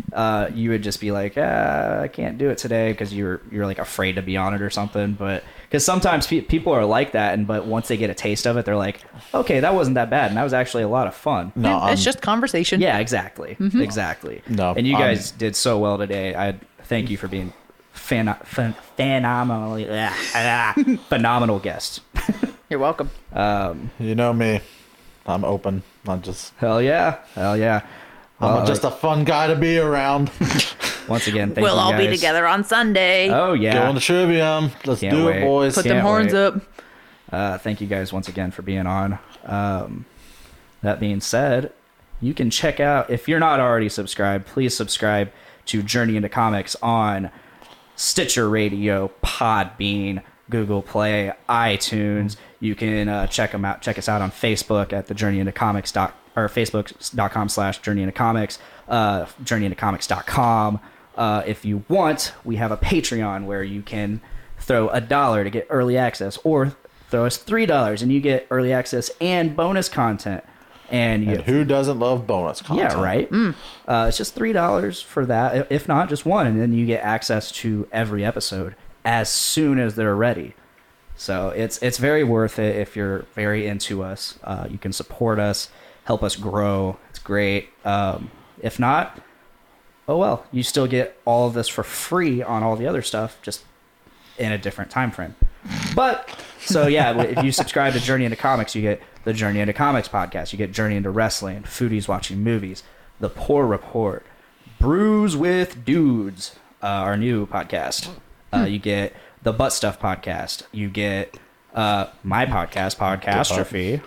uh, you would just be like, ah, I can't do it today because you're you're like afraid to be on it or something. But because sometimes pe- people are like that, and but once they get a taste of it, they're like, okay, that wasn't that bad, and that was actually a lot of fun. No, And it's I'm- just conversation. Yeah, exactly, exactly. No, and you I'm- guys did so well today. I thank you for being fan, fan, phenomenally ah, ah, phenomenal guests. You're welcome. you know me. I'm open. I'm just Hell yeah, hell yeah. I'm Well, just a fun guy to be around. once again, thank We'll you all be guys. together on Sunday. Oh yeah. Going to Trivium. Let's Can't do wait. it, boys. Put them can't horns wait. up. Uh, thank you guys once again for being on. Um, that being said, you can check out, if you're not already subscribed, please subscribe to Journey into Comics on Stitcher Radio, Podbean, Google Play, iTunes. You can uh, check them out. Check us out on Facebook at the Journey into Comics dot or Facebook.com slash Journey into Comics, uh, Journey into Comics dot com. Uh, if you want, we have a Patreon where you can throw a dollar to get early access, or throw us three dollars and you get early access and bonus content. And you And who doesn't love bonus content? yeah, right. Uh, it's just three dollars for that. If not, just one, and then you get access to every episode as soon as they're ready. So it's it's very worth it if you're very into us. Uh, you can support us, help us grow. It's great. Um, if not, oh well, you still get all of this for free on all the other stuff, just in a different time frame. But so yeah, if you subscribe to Journey into Comics, you get the Journey into Comics podcast. You get Journey into Wrestling, Foodies Watching Movies, The Poor Report, Brews with Dudes, uh, our new podcast. Uh, you get the Butt Stuff podcast. You get uh, my podcast, Podcastrophe.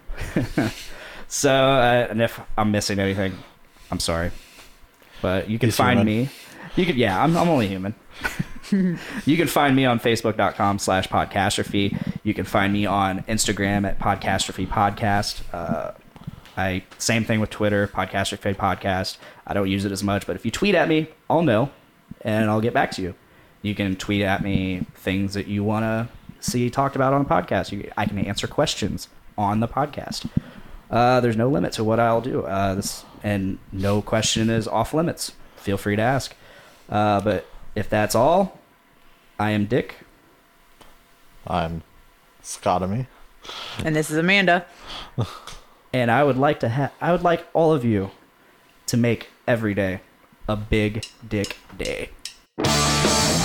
So, uh, and if I'm missing anything, I'm sorry. But you can He's find human. me. You can, yeah, I'm, I'm only human. You can find me on Facebook.com slash Podcastrophe. You can find me on Instagram at Podcastrophe Podcast. Uh, I same thing with Twitter, Podcastrophe Podcast. I don't use it as much, but if you tweet at me, I'll know, and I'll get back to you. You can tweet at me things that you want to see talked about on the podcast. You, I can answer questions on the podcast. Uh, there's no limit to what I'll do. Uh, this and no question is off limits. Feel free to ask. Uh, but if that's all, I am Dick. I'm Scotomy. And this is Amanda. And I would like to ha- I would like all of you to make every day a big dick day.